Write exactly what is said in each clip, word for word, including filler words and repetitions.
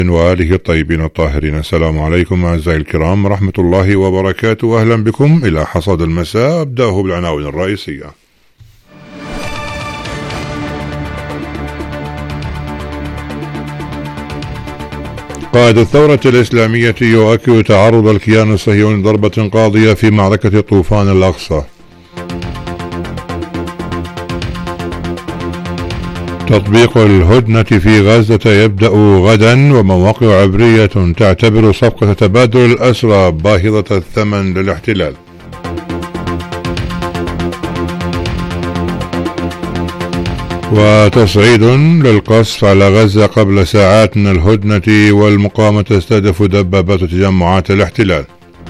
وآله الطيبين الطاهرين. السلام عليكم أعزائي الكرام ورحمة الله وبركاته، أهلا بكم إلى حصاد المساء. أبدأه بالعناوين الرئيسية. قائد الثورة الإسلامية يؤكد تعرض الكيان الصهيوني ضربة قاضية في معركة طوفان الأقصى. تطبيق الهدنة في غزة يبدأ غدا، ومواقع عبرية تعتبر صفقة تبادل الأسرى باهظة الثمن للاحتلال. وتصعيد للقصف على غزة قبل ساعات من الهدنة، والمقاومة تستهدف دبابات تجمعات الاحتلال.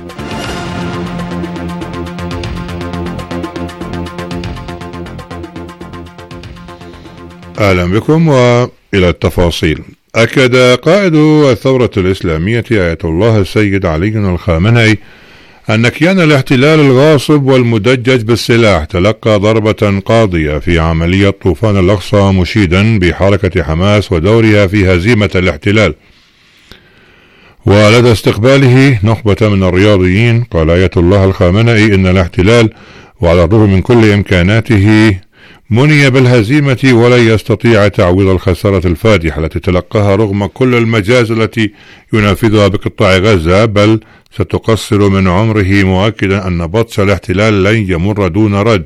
أهلا بكم وإلى التفاصيل. أكد قائد الثورة الإسلامية آية الله السيد علي الخامنئي أن كيان الاحتلال الغاصب والمدجج بالسلاح تلقى ضربة قاضية في عملية طوفان الأقصى، مشيدا بحركة حماس ودورها في هزيمة الاحتلال. ولدى استقباله نخبة من الرياضيين قال آية الله الخامنئي إن الاحتلال وعلى الرغم من كل إمكاناته مني بالهزيمة، ولا يستطيع تعويض الخسارة الفادحة التي تلقاها رغم كل المجازر التي ينفذها بقطاع غزة، بل ستقصر من عمره، مؤكدا أن بطش الاحتلال لن يمر دون رد.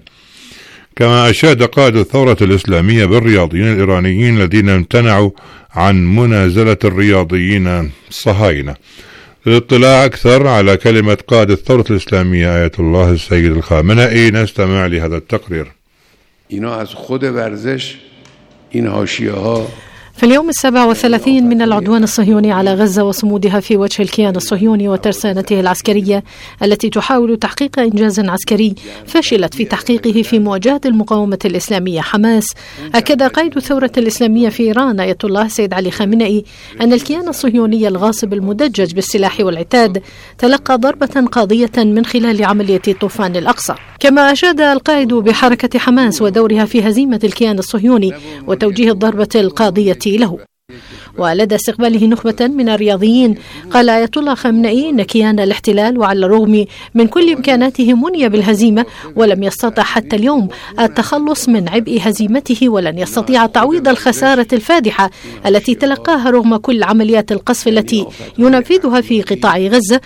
كما أشاد قائد الثورة الإسلامية بالرياضيين الإيرانيين الذين امتنعوا عن منازلة الرياضيين الصهاينة. للاطلاع أكثر على كلمة قائد الثورة الإسلامية آية الله السيد الخامنئي نستمع لهذا التقرير. اینا از خود ورزش این حاشیه ها. في اليوم السابع والثلاثين من العدوان الصهيوني على غزة وصمودها في وجه الكيان الصهيوني وترسانته العسكرية التي تحاول تحقيق إنجاز عسكري فشلت في تحقيقه في مواجهة المقاومة الإسلامية حماس، أكد قائد الثورة الإسلامية في إيران آية الله سيد علي خامنئي أن الكيان الصهيوني الغاصب المدجج بالسلاح والعتاد تلقى ضربة قاضية من خلال عملية طوفان الأقصى. كما أشاد القائد بحركة حماس ودورها في هزيمة الكيان الصهيوني وتوجيه الضربة القاضية له. ولدى استقباله نخبة من الرياضيين قال آية الله خامنئي إن كيان الاحتلال وعلى الرغم من كل إمكاناته مني بالهزيمة، ولم يستطع حتى اليوم التخلص من عبء هزيمته، ولن يستطيع تعويض الخسارة الفادحة التي تلقاها رغم كل عمليات القصف التي ينفذها في قطاع غزة،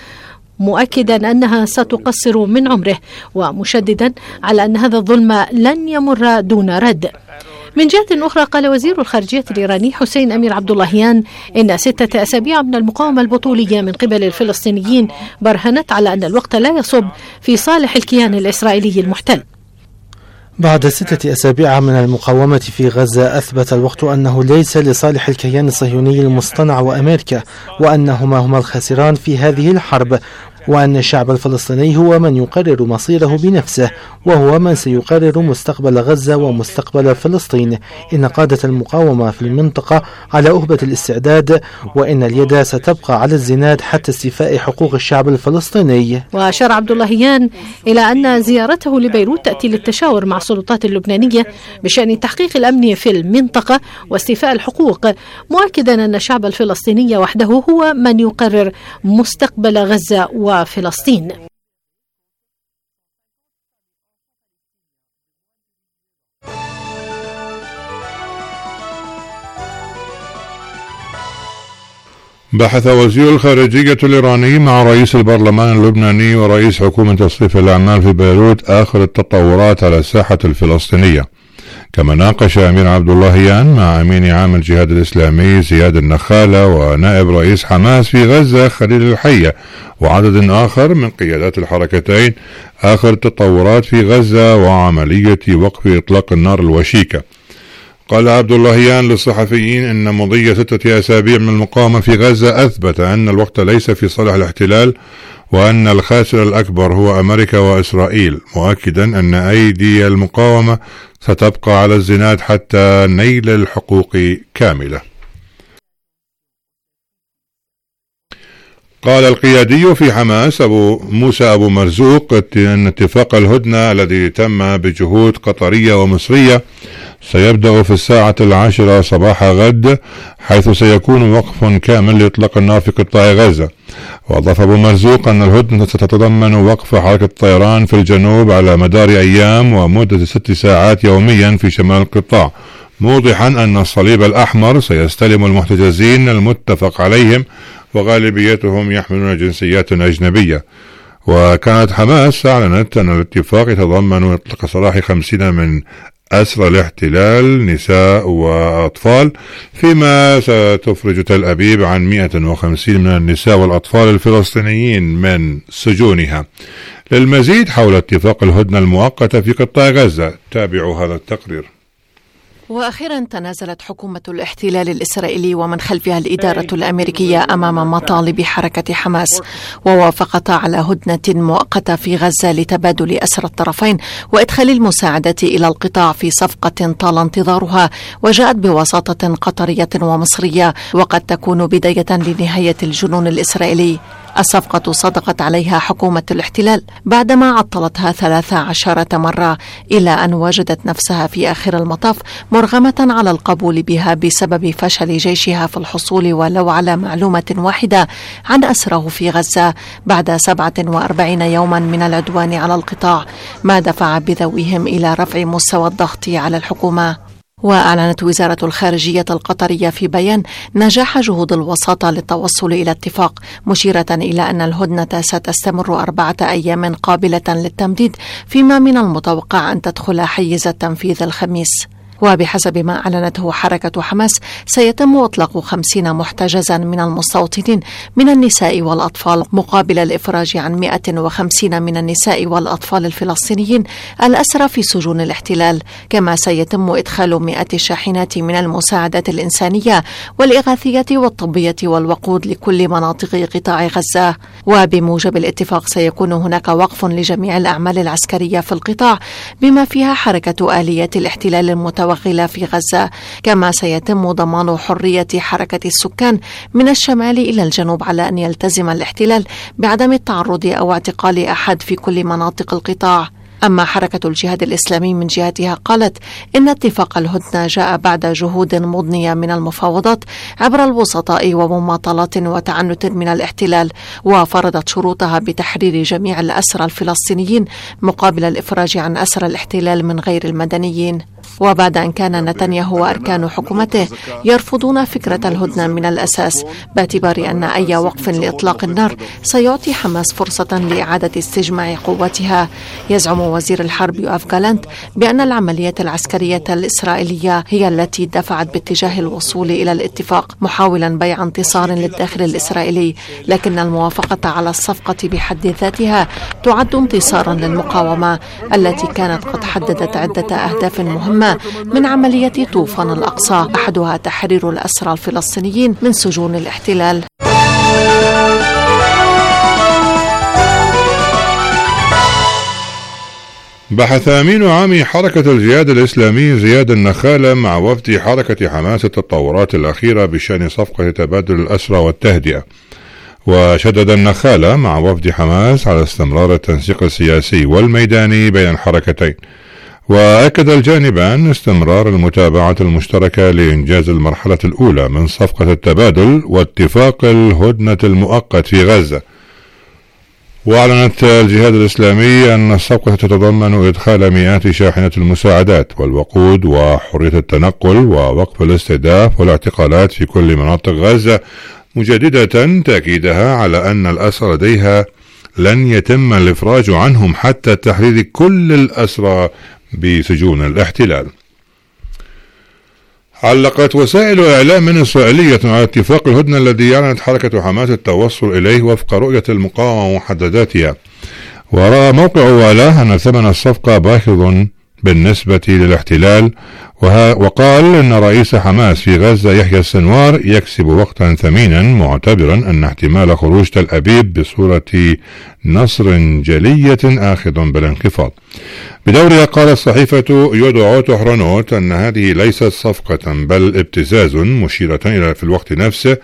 مؤكدا أنها ستقصر من عمره، ومشددا على أن هذا الظلم لن يمر دون رد. من جهة أخرى قال وزير الخارجية الإيراني حسين أمير عبد اللهيان إن ستة أسابيع من المقاومة البطولية من قبل الفلسطينيين برهنت على أن الوقت لا يصب في صالح الكيان الإسرائيلي المحتل. بعد ستة أسابيع من المقاومة في غزة أثبت الوقت أنه ليس لصالح الكيان الصهيوني المصطنع وأمريكا، وأنهما هما الخاسران في هذه الحرب، وأن الشعب الفلسطيني هو من يقرر مصيره بنفسه، وهو من سيقرر مستقبل غزة ومستقبل فلسطين. إن قادة المقاومة في المنطقة على أهبة الاستعداد، وإن اليد ستبقى على الزناد حتى استيفاء حقوق الشعب الفلسطيني. وأشار عبد اللهيان إلى أن زيارته لبيروت تأتي للتشاور مع السلطات اللبنانية بشأن تحقيق الأمن في المنطقة واستيفاء الحقوق، مؤكدا أن الشعب الفلسطيني وحده هو من يقرر مستقبل غزة وفلسطين. بحث وزير الخارجية الإيراني مع رئيس البرلمان اللبناني ورئيس حكومة تصريف الأعمال في بيروت آخر التطورات على الساحة الفلسطينية. كما ناقش أمير عبد اللهيان مع أمين عام الجهاد الإسلامي زياد النخالة ونائب رئيس حماس في غزة خليل الحية وعدد آخر من قيادات الحركتين آخر التطورات في غزة وعملية وقف إطلاق النار الوشيكة. قال عبد اللهيان للصحفيين إن مضي ستة أسابيع من المقاومة في غزة أثبت أن الوقت ليس في صالح الاحتلال، وأن الخاسر الأكبر هو أمريكا وإسرائيل، مؤكدا أن أيدي المقاومة ستبقى على الزناد حتى نيل الحقوق كاملة. قال القيادي في حماس أبو موسى أبو مرزوق أن اتفاق الهدنة الذي تم بجهود قطرية ومصرية سيبدأ في الساعة العاشرة صباح غد، حيث سيكون وقف كامل لإطلاق النار في قطاع غزة. وأضاف أبو مرزوق أن الهدنة ستتضمن وقف حركة الطيران في الجنوب على مدار أيام ومدة ست ساعات يوميا في شمال القطاع، موضحا أن الصليب الأحمر سيستلم المحتجزين المتفق عليهم وغالبيتهم يحملون جنسيات أجنبية. وكانت حماس أعلنت أن الاتفاق يتضمن إطلاق سراح خمسين من أسرى الاحتلال نساء وأطفال، فيما ستفرج تل أبيب عن مئة وخمسين من النساء والأطفال الفلسطينيين من سجونها. للمزيد حول اتفاق الهدنة المؤقتة في قطاع غزة تابعوا هذا التقرير. وأخيرا تنازلت حكومة الاحتلال الإسرائيلي ومن خلفها الإدارة الأمريكية أمام مطالب حركة حماس، ووافقتا على هدنة مؤقتة في غزة لتبادل أسرى الطرفين وإدخال المساعدة إلى القطاع في صفقة طال انتظارها وجاءت بوساطة قطرية ومصرية، وقد تكون بداية لنهاية الجنون الإسرائيلي. الصفقة صدقت عليها حكومة الاحتلال بعدما عطلتها ثلاث عشرة مرة، إلى أن وجدت نفسها في آخر المطاف مرغمة على القبول بها بسبب فشل جيشها في الحصول ولو على معلومة واحدة عن أسره في غزة بعد سبعة وأربعين يوما من العدوان على القطاع، ما دفع بذويهم إلى رفع مستوى الضغط على الحكومة. وأعلنت وزارة الخارجية القطرية في بيان نجاح جهود الوساطة للتوصل إلى اتفاق، مشيرة إلى أن الهدنة ستستمر أربعة أيام قابلة للتمديد، فيما من المتوقع أن تدخل حيز التنفيذ الخميس. وبحسب ما أعلنته حركة حماس سيتم إطلاق خمسين محتجزا من المستوطنين من النساء والأطفال، مقابل الإفراج عن مئة وخمسين من النساء والأطفال الفلسطينيين الأسرى في سجون الاحتلال. كما سيتم إدخال مئات شاحنات من المساعدات الإنسانية والإغاثية والطبية والوقود لكل مناطق قطاع غزة. وبموجب الاتفاق سيكون هناك وقف لجميع الأعمال العسكرية في القطاع، بما فيها حركة آليات الاحتلال المتوغلة في غزة. كما سيتم ضمان حرية حركة السكان من الشمال إلى الجنوب، على أن يلتزم الاحتلال بعدم التعرض أو اعتقال أحد في كل مناطق القطاع. أما حركة الجهاد الإسلامي من جهتها قالت إن اتفاق الهدنة جاء بعد جهود مضنية من المفاوضات عبر الوسطاء ومماطلات وتعنت من الاحتلال، وفرضت شروطها بتحرير جميع الأسرى الفلسطينيين مقابل الإفراج عن أسرى الاحتلال من غير المدنيين. وبعد أن كان نتنياهو وأركان حكومته يرفضون فكرة الهدنة من الأساس، باعتبار أن أي وقف لإطلاق النار سيعطي حماس فرصة لإعادة استجماع قوتها. يزعم وزير الحرب يوآف جالانت بأن العملية العسكرية الإسرائيلية هي التي دفعت باتجاه الوصول إلى الاتفاق، محاولا بيع انتصار للداخل الإسرائيلي، لكن الموافقة على الصفقة بحد ذاتها تعد انتصارا للمقاومة التي كانت قد حددت عدة أهداف مهمة من عملية طوفان الأقصى، أحدها تحرير الأسرى الفلسطينيين من سجون الاحتلال. بحث أمين عام حركة الجهاد الإسلامي زياد النخالة مع وفد حركة حماس التطورات الأخيرة بشأن صفقة تبادل الأسرى والتهدئة. وشدد النخالة مع وفد حماس على استمرار التنسيق السياسي والميداني بين الحركتين، وأكد الجانبان استمرار المتابعة المشتركة لإنجاز المرحلة الأولى من صفقة التبادل واتفاق الهدنة المؤقت في غزة. وأعلنت الجهاد الإسلامي أن الصفقة تتضمن إدخال مئات شاحنة المساعدات والوقود وحرية التنقل ووقف الاستهداف والاعتقالات في كل مناطق غزة، مجددة تأكيدها على أن الأسرى لديها لن يتم الإفراج عنهم حتى تحرير كل الأسرى بسجون الاحتلال. علقت وسائل إعلام إسرائيلية على اتفاق الهدنة الذي أعلنت حركة حماس التوصل إليه وفق رؤية المقاومة ومحدداتها. ورأى موقع واله أن ثمن الصفقة باهظ بالنسبة للاحتلال، وقال إن رئيس حماس في غزة يحيى السنوار يكسب وقتا ثمينا، معتبرا أن احتمال خروج تل أبيب بصورة نصر جلية آخذ بالانخفاض. بدورها قالت صحيفة يودعوت أحرنوت أن هذه ليست صفقة بل ابتزاز، مشيرة إلى في الوقت نفسه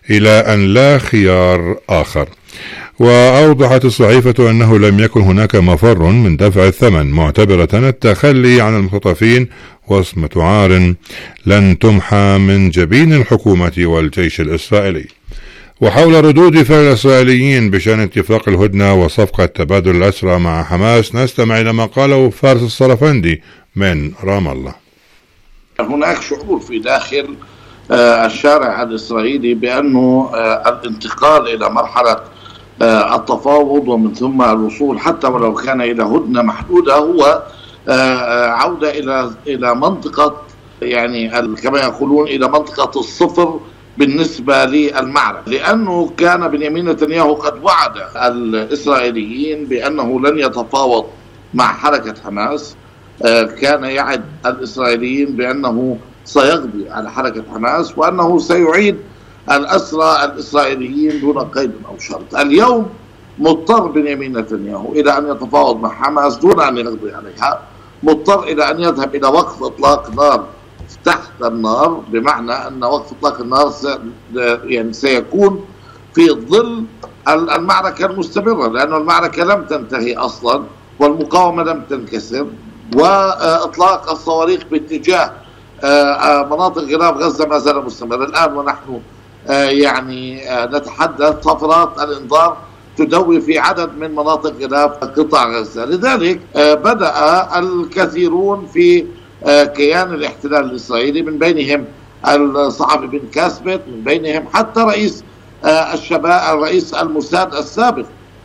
إلى أن لا خيار آخر. وأوضحت الصحيفة أنه لم يكن هناك مفر من دفع الثمن، معتبرة التخلي عن المختطفين وصمة عار لن تمحى من جبين الحكومة والجيش الإسرائيلي. وحول ردود فعل الإسرائيليين بشأن اتفاق الهدنة وصفقة تبادل الأسرى مع حماس، نستمع إلى ما قاله فارس الصرفندي من رام الله. هناك شعور في داخل الشارع الإسرائيلي بأنه الانتقال إلى مرحلة التفاوض ومن ثم الوصول حتى ولو كان إلى هدنة محدودة هو عودة إلى إلى منطقة، يعني كما يقولون إلى منطقة الصفر بالنسبة للمعركة، لأنه كان بنيامين نتنياهو قد وعد الإسرائيليين بأنه لن يتفاوض مع حركة حماس. كان يعد الإسرائيليين بأنه سيقضي على حركة حماس وأنه سيعيد الأسرى الإسرائيليين دون قيد أو شرط. اليوم مضطر بنيامين نتنياهو إلى أن يتفاوض مع حماس دون أن يقضي عليها، مضطر إلى أن يذهب إلى وقف إطلاق نار تحت النار، بمعنى أن وقف إطلاق النار يعني سيكون في ظل المعركة المستمرة، لأن المعركة لم تنتهي أصلا والمقاومة لم تنكسر، وإطلاق الصواريخ باتجاه مناطق غلاف غزة ما زال مستمر. الآن ونحن يعني نتحدث طفرات الإنذار تدوي في عدد من مناطق غلاف قطاع غزة. لذلك بدأ الكثيرون في كيان الاحتلال الإسرائيلي، من بينهم الصحفي بن كاسبت، من بينهم حتى رئيس الشباب رئيس الموساد السابق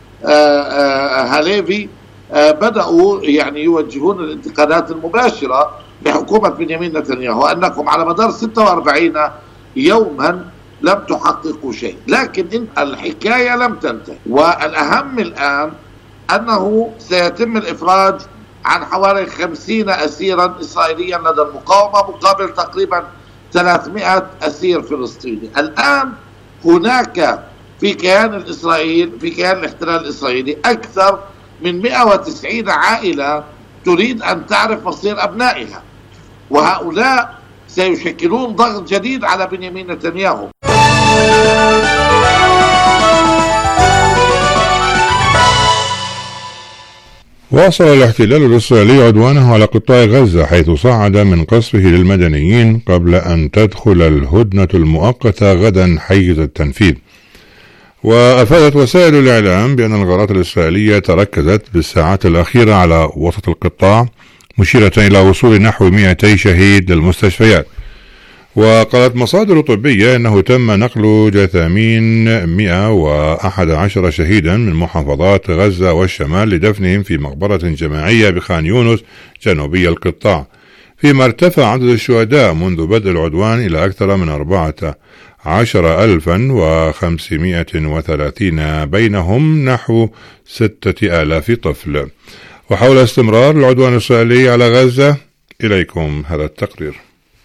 هاليفي، بدأوا يعني يوجهون الانتقادات المباشرة لحكومة بنيامين نتنياهو أنكم على مدار ستة وأربعين يوما لم تحققوا شيء. لكن الحكاية لم تنتهي، والأهم الآن أنه سيتم الإفراج عن حوالي خمسين أسيرا إسرائيليا لدى المقاومة مقابل تقريبا ثلاثمائة أسير فلسطيني. الآن هناك في كيان الإسرائيل في كيان الاحتلال الإسرائيلي أكثر من مئة وتسعين عائلة تريد أن تعرف مصير أبنائها، وهؤلاء سيشكلون ضغط جديد على بنيامين نتنياهو. واصل الاحتلال الإسرائيلي عدوانه على قطاع غزة، حيث صعد من قصفه للمدنيين قبل أن تدخل الهدنة المؤقتة غدا حيز التنفيذ. وأفادت وسائل الإعلام بأن الغارات الإسرائيلية تركزت بالساعات الأخيرة على وسط القطاع، مشيرة إلى وصول نحو مئتي شهيد للمستشفيات. وقالت مصادر طبية أنه تم نقل جثامين مئة وأحد عشر شهيدا من محافظات غزة والشمال لدفنهم في مقبرة جماعية بخان يونس جنوبي القطاع، فيما ارتفع عدد الشهداء منذ بدء العدوان إلى أكثر من أربعة عشر ألفا وخمسمائة وثلاثين، بينهم نحو ستة آلاف طفل. وحول استمرار العدوان الإسرائيلي على غزة، إليكم هذا التقرير.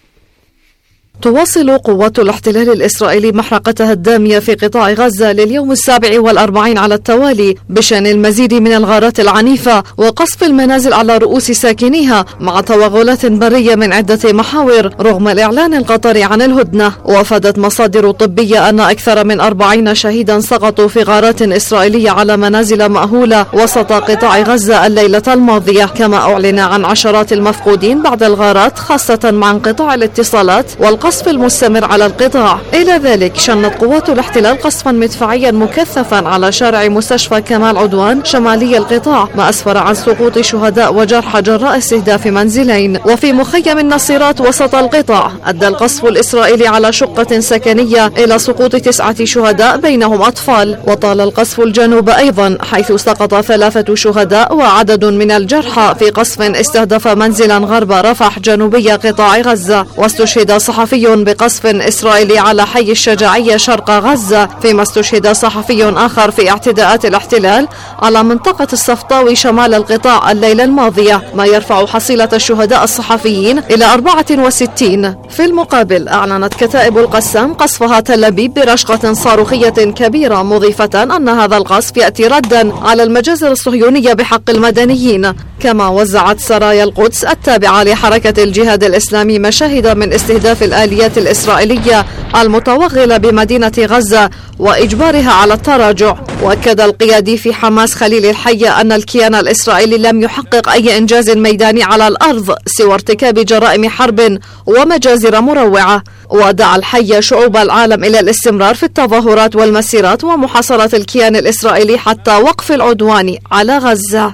تواصل قوات الاحتلال الإسرائيلي محرقتها الدامية في قطاع غزة لليوم السابع والأربعين على التوالي بشأن المزيد من الغارات العنيفة وقصف المنازل على رؤوس ساكنيها، مع توغلات برية من عدة محاور رغم الإعلان القطري عن الهدنة. وافادت مصادر طبية أن أكثر من أربعين شهيدا سقطوا في غارات إسرائيلية على منازل مأهولة وسط قطاع غزة الليلة الماضية، كما أعلن عن عشرات المفقودين بعد الغارات، خاصة مع انقطاع الاتصالات والقصف القصف المستمر على القطاع. إلى ذلك شنت قوات الاحتلال قصفا مدفعيا مكثفا على شارع مستشفى كمال عدوان شمالي القطاع، ما أسفر عن سقوط شهداء وجرحى جراء استهداف منزلين. وفي مخيم النصيرات وسط القطاع أدى القصف الإسرائيلي على شقة سكنية إلى سقوط تسعة شهداء بينهم أطفال. وطال القصف الجنوب أيضا، حيث سقط ثلاثة شهداء وعدد من الجرحى في قصف استهدف منزلا غرب رفح جنوبي قطاع غزة. واستشهد صحفي بقصف إسرائيلي على حي الشجاعية شرق غزة، فيما استشهد صحفي آخر في اعتداءات الاحتلال على منطقة الصفطاوي شمال القطاع الليلة الماضية، ما يرفع حصيلة الشهداء الصحفيين إلى أربعة وستين. في المقابل أعلنت كتائب القسام قصفها تل أبيب برشقة صاروخية كبيرة، مضيفة أن هذا القصف يأتي ردا على المجازر الصهيونية بحق المدنيين. كما وزعت سرايا القدس التابعة لحركة الجهاد الإسلامي مشاهد من استهداف الآلية الآليات الإسرائيلية المتوغلة بمدينة غزة وإجبارها على التراجع. وأكد القيادي في حماس خليل الحية أن الكيان الإسرائيلي لم يحقق أي إنجاز ميداني على الأرض سوى ارتكاب جرائم حرب ومجازر مروعة. ودعا الحية شعوب العالم إلى الاستمرار في التظاهرات والمسيرات ومحاصرة الكيان الإسرائيلي حتى وقف العدوان على غزة.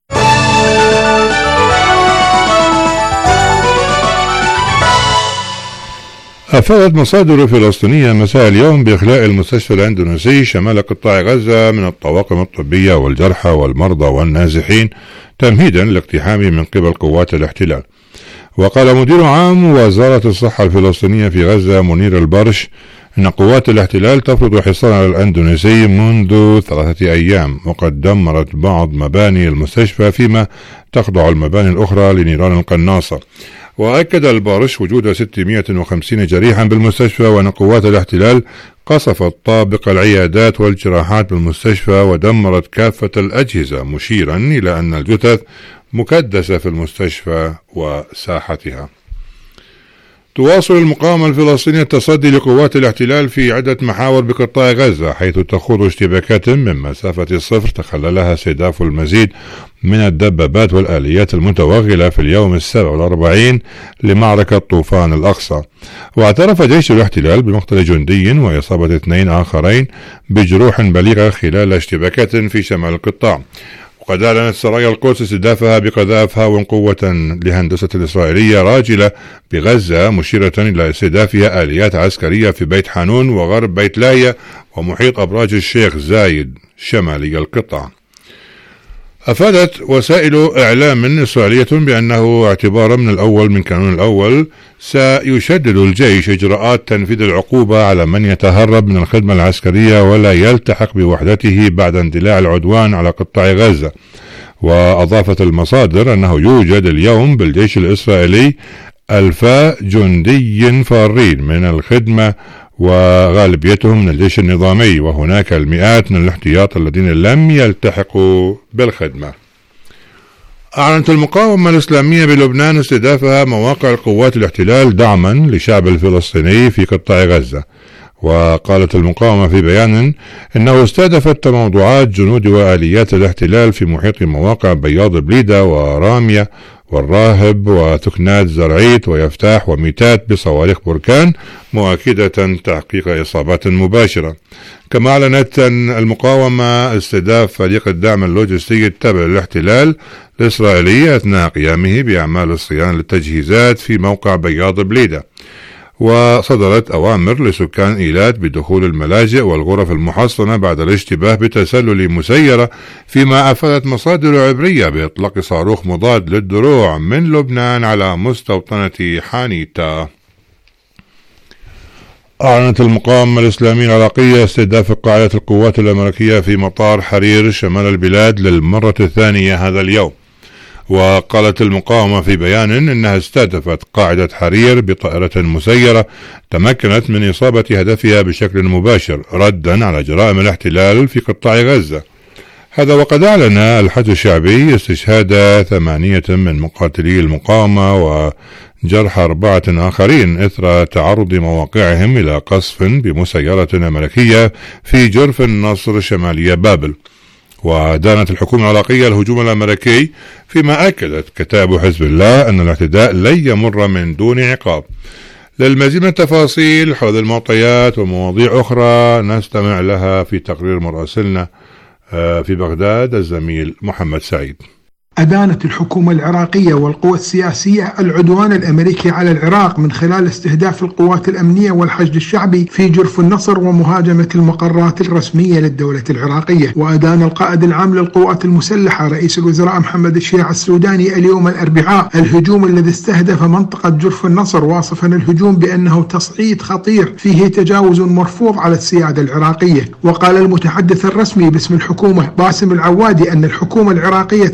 أفادت مصادر فلسطينية مساء اليوم بإخلاء المستشفى الأندونيسي شمال قطاع غزة من الطواقم الطبية والجرحى والمرضى والنازحين تمهيدا لاقتحامه من قبل قوات الاحتلال. وقال مدير عام وزارة الصحة الفلسطينية في غزة منير البرش إن قوات الاحتلال تفرض حصارا على الأندونيسي منذ ثلاثة أيام، وقد دمرت بعض مباني المستشفى فيما تخضع المباني الأخرى لنيران القناصة. وأكد البارش وجود ستمائة وخمسين جريحا بالمستشفى، وأن قوات الاحتلال قصفت طابق العيادات والجراحات بالمستشفى ودمرت كافة الأجهزة، مشيرا إلى أن الجثث مكدسة في المستشفى وساحتها. تواصل المقاومة الفلسطينية التصدي لقوات الاحتلال في عدة محاور بقطاع غزة، حيث تخوض اشتباكات من مسافة الصفر تخللها استهداف المزيد من الدبابات والآليات المتوغلة في اليوم السابع والأربعين لمعركة طوفان الأقصى. واعترف جيش الاحتلال بمقتل جندي وإصابة اثنين آخرين بجروح بليغة خلال اشتباكات في شمال القطاع. وقد أعلنت سرايا القدس استهدافها بقذائف هاون قوة لهندسة الإسرائيلية راجلة بغزة، مشيرة إلى استهدافها آليات عسكرية في بيت حانون وغرب بيت لاهيا ومحيط أبراج الشيخ زايد شمالي القطاع. أفادت وسائل إعلام إسرائيلية بأنه اعتبارا من الأول من كانون الأول سيشدد الجيش إجراءات تنفيذ العقوبة على من يتهرب من الخدمة العسكرية ولا يلتحق بوحدته بعد اندلاع العدوان على قطاع غزة. وأضافت المصادر أنه يوجد اليوم بالجيش الإسرائيلي ألف جندي فارين من الخدمة وغالبيتهم من الجيش النظامي، وهناك المئات من الاحتياط الذين لم يلتحقوا بالخدمة. أعلنت المقاومة الإسلامية بلبنان استهدافها مواقع القوات الاحتلال دعما للشعب الفلسطيني في قطاع غزة. وقالت المقاومة في بيان إنه استهدفت تموضعات جنود وآليات الاحتلال في محيط مواقع بياض بليدة ورامية والراهب وتكنات زرعيت ويفتاح وميتات بصواريخ بركان، مؤكدة تحقيق إصابات مباشرة. كما أعلنت المقاومة استهداف فريق الدعم اللوجستي التابع للاحتلال الإسرائيلي أثناء قيامه بأعمال الصيانة للتجهيزات في موقع بياض بليدة. وصدرت أوامر لسكان إيلات بدخول الملاجئ والغرف المحصنة بعد الاشتباه بتسلل مسيرة، فيما أفادت مصادر عبرية بإطلاق صاروخ مضاد للدروع من لبنان على مستوطنة حانيتا. أعلنت المقاومة الإسلامية العراقية استهداف قاعدة القوات الأمريكية في مطار حرير شمال البلاد للمرة الثانية هذا اليوم. وقالت المقاومة في بيان إنها استهدفت قاعدة حرير بطائرة مسيرة تمكنت من إصابة هدفها بشكل مباشر ردا على جرائم الاحتلال في قطاع غزة. هذا وقد أعلن الحشد الشعبي استشهاد ثمانية من مقاتلي المقاومة وجرح أربعة آخرين إثر تعرض مواقعهم إلى قصف بمسيرة أمريكية في جرف النصر شمالية بابل. ودانت الحكومة العراقية الهجوم الأمريكي، فيما أكدت كتائب حزب الله أن الاعتداء لن يمر من دون عقاب. للمزيد من التفاصيل حول المعطيات ومواضيع أخرى نستمع لها في تقرير مراسلنا في بغداد الزميل محمد سعيد. أدانت الحكومة العراقية والقوى السياسية العدوان الأمريكي على العراق من خلال استهداف القوات الأمنية والحشد الشعبي في جرف النصر ومهاجمة المقرات الرسمية للدولة العراقية. وأدان القائد العام للقوات المسلحة رئيس الوزراء محمد الشيع السوداني اليوم الأربعاء الهجوم الذي استهدف منطقة جرف النصر، واصفا الهجوم بأنه تصعيد خطير فيه تجاوز مرفوض على السيادة العراقية. وقال المتحدث الرسمي باسم الحكومة باسم العوادي أن الحكومة العراقية تتعامل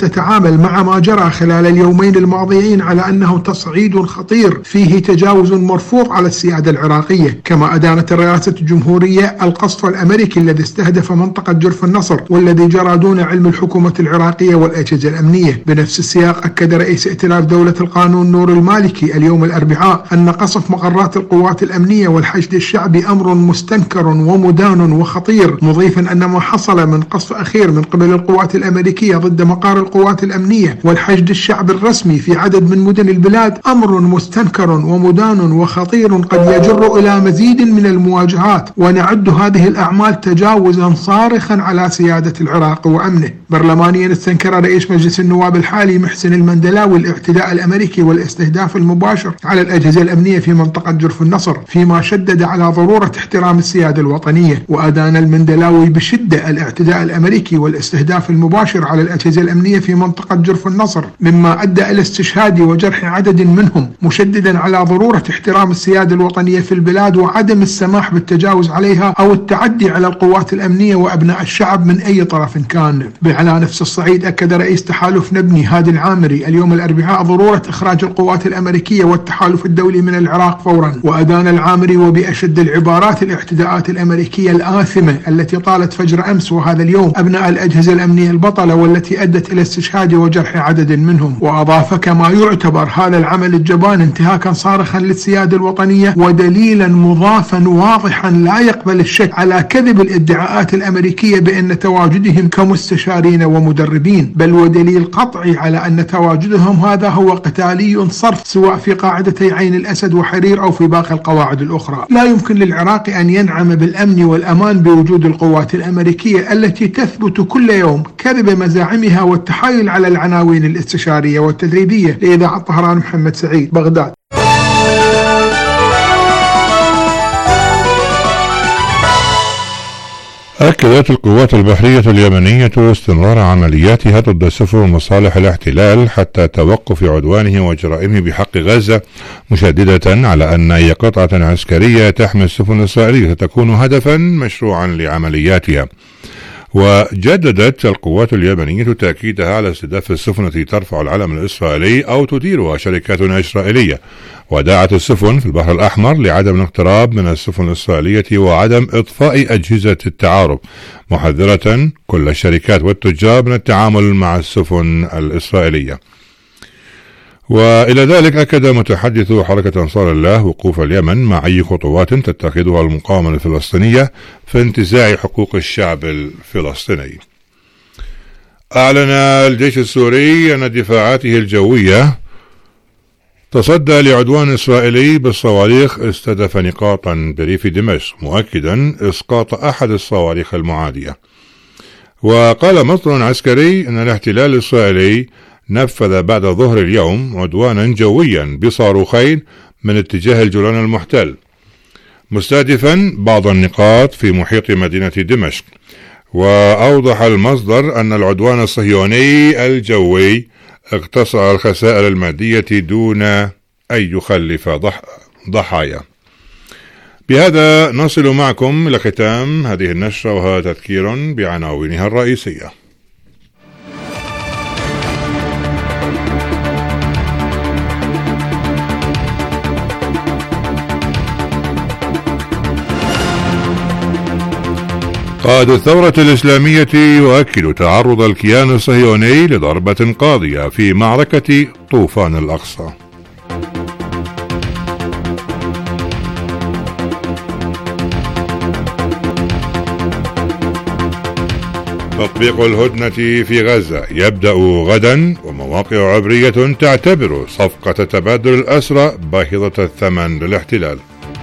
يتعامل مع ما جرى خلال اليومين الماضيين على أنه تصعيد خطير فيه تجاوز مرفوض على السيادة العراقية، كما أدانت الرئاسة الجمهورية القصف الأمريكي الذي استهدف منطقة جرف النصر والذي جرى دون علم الحكومة العراقية والأجهزة الأمنية. بنفس السياق أكد رئيس ائتلاف دولة القانون نور المالكي اليوم الأربعاء أن قصف مقرات القوات الأمنية والحشد الشعبي أمر مستنكر ومدان وخطير، مضيفا أن ما حصل من قصف أخير من قبل القوات الأمريكية ضد مقار القوات الأمنية والحشد الشعبي الرسمي في عدد من مدن البلاد أمر مستنكر ومدان وخطير قد يجر إلى مزيد من المواجهات، ونعد هذه الأعمال تجاوزا صارخا على سيادة العراق وأمنه. برلمانيا استنكر رئيس مجلس النواب الحالي محسن المندلاوي الاعتداء الأمريكي والاستهداف المباشر على الأجهزة الأمنية في منطقة جرف النصر، فيما شدد على ضرورة احترام السيادة الوطنية. وأدان المندلاوي بشدة الاعتداء الأمريكي والاستهداف المباشر على الأجهزة الأمنية في منطقة جرف النصر مما أدى إلى استشهاد وجرح عدد منهم، مشددا على ضرورة احترام السيادة الوطنية في البلاد وعدم السماح بالتجاوز عليها أو التعدي على القوات الأمنية وأبناء الشعب من أي طرف كان. على نفس الصعيد أكد رئيس تحالف نبني هادي العامري اليوم الأربعاء ضرورة إخراج القوات الأمريكية والتحالف الدولي من العراق فورا. وأدان العامري وبأشد العبارات الاعتداءات الأمريكية الآثمة التي طالت فجر أمس وهذا اليوم أبناء الأجهزة الأمنية البطلة والتي أدت إلى استشهاد وجرح عدد منهم. وأضاف كما يعتبر هذا العمل الجبان انتهاكا صارخا للسيادة الوطنية ودليلا مضافا واضحا لا يقبل الشك على كذب الادعاءات الأمريكية بأن تواجدهم كمستشارين ومدربين، بل ودليل قطعي على أن تواجدهم هذا هو قتالي صرف سواء في قاعدتي عين الأسد وحرير أو في باقي القواعد الأخرى. لا يمكن للعراق أن ينعم بالأمن والأمان بوجود القوات الأمريكية التي تثبت كل يوم كذب مزاعمها والتحايل على العناوين الاستشارية والتدريبية. لإذاعة طهران محمد سعيد، بغداد. أكدت القوات البحرية اليمنية استمرار عملياتها ضد سفن مصالح الاحتلال حتى توقف عدوانه وجرائمه بحق غزة، مشددة على أن أي قطعة عسكرية تحمي السفن الإسرائيلية ستكون هدفا مشروعا لعملياتها. وجددت القوات اليمنية تأكيدها على استهداف السفن التي ترفع العلم الإسرائيلي أو تديرها شركات إسرائيلية، ودعت السفن في البحر الأحمر لعدم الاقتراب من السفن الإسرائيلية وعدم إطفاء أجهزة التعارف، محذرة كل الشركات والتجار من التعامل مع السفن الإسرائيلية. وإلى ذلك أكد متحدث حركة أنصار الله وقوف اليمن مع أي خطوات تتخذها المقاومة الفلسطينية في انتزاع حقوق الشعب الفلسطيني. أعلن الجيش السوري أن دفاعاته الجوية تصدى لعدوان إسرائيلي بالصواريخ استهدف نقاطا بريف دمشق، مؤكدا إسقاط أحد الصواريخ المعادية. وقال مصدر عسكري أن الاحتلال الإسرائيلي نفذ بعد ظهر اليوم عدوانا جويا بصاروخين من اتجاه الجولان المحتل، مستهدفا بعض النقاط في محيط مدينة دمشق. وأوضح المصدر أن العدوان الصهيوني الجوي اقتصر الخسائر المادية دون أن يخلف ضح ضحايا. بهذا نصل معكم إلى ختام هذه النشرة، وهذا تذكير بعناوينها الرئيسية. قائد الثورة الإسلامية يؤكد تعرض الكيان الصهيوني لضربة قاضية في معركة طوفان الأقصى. تطبيق الهدنة في غزة يبدأ غدا، ومواقع عبرية تعتبر صفقة تبادل الأسرى باهظة الثمن للاحتلال.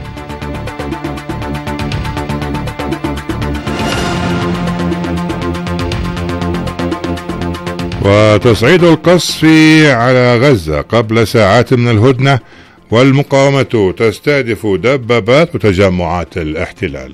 وتصعيد القصف على غزة قبل ساعات من الهدنة، والمقاومة تستهدف دبابات وتجمعات الاحتلال.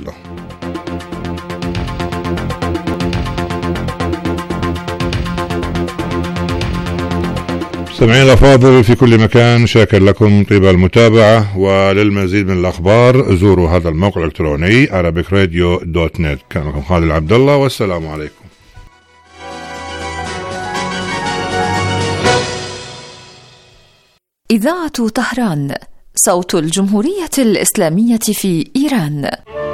مستمعين الأفاضل في كل مكان، شاكر لكم طيب المتابعة، وللمزيد من الأخبار زوروا هذا الموقع الإلكتروني arabic radio دوت نت. كان معكم خالد عبد الله، والسلام عليكم. إذاعة طهران، صوت الجمهورية الإسلامية في إيران.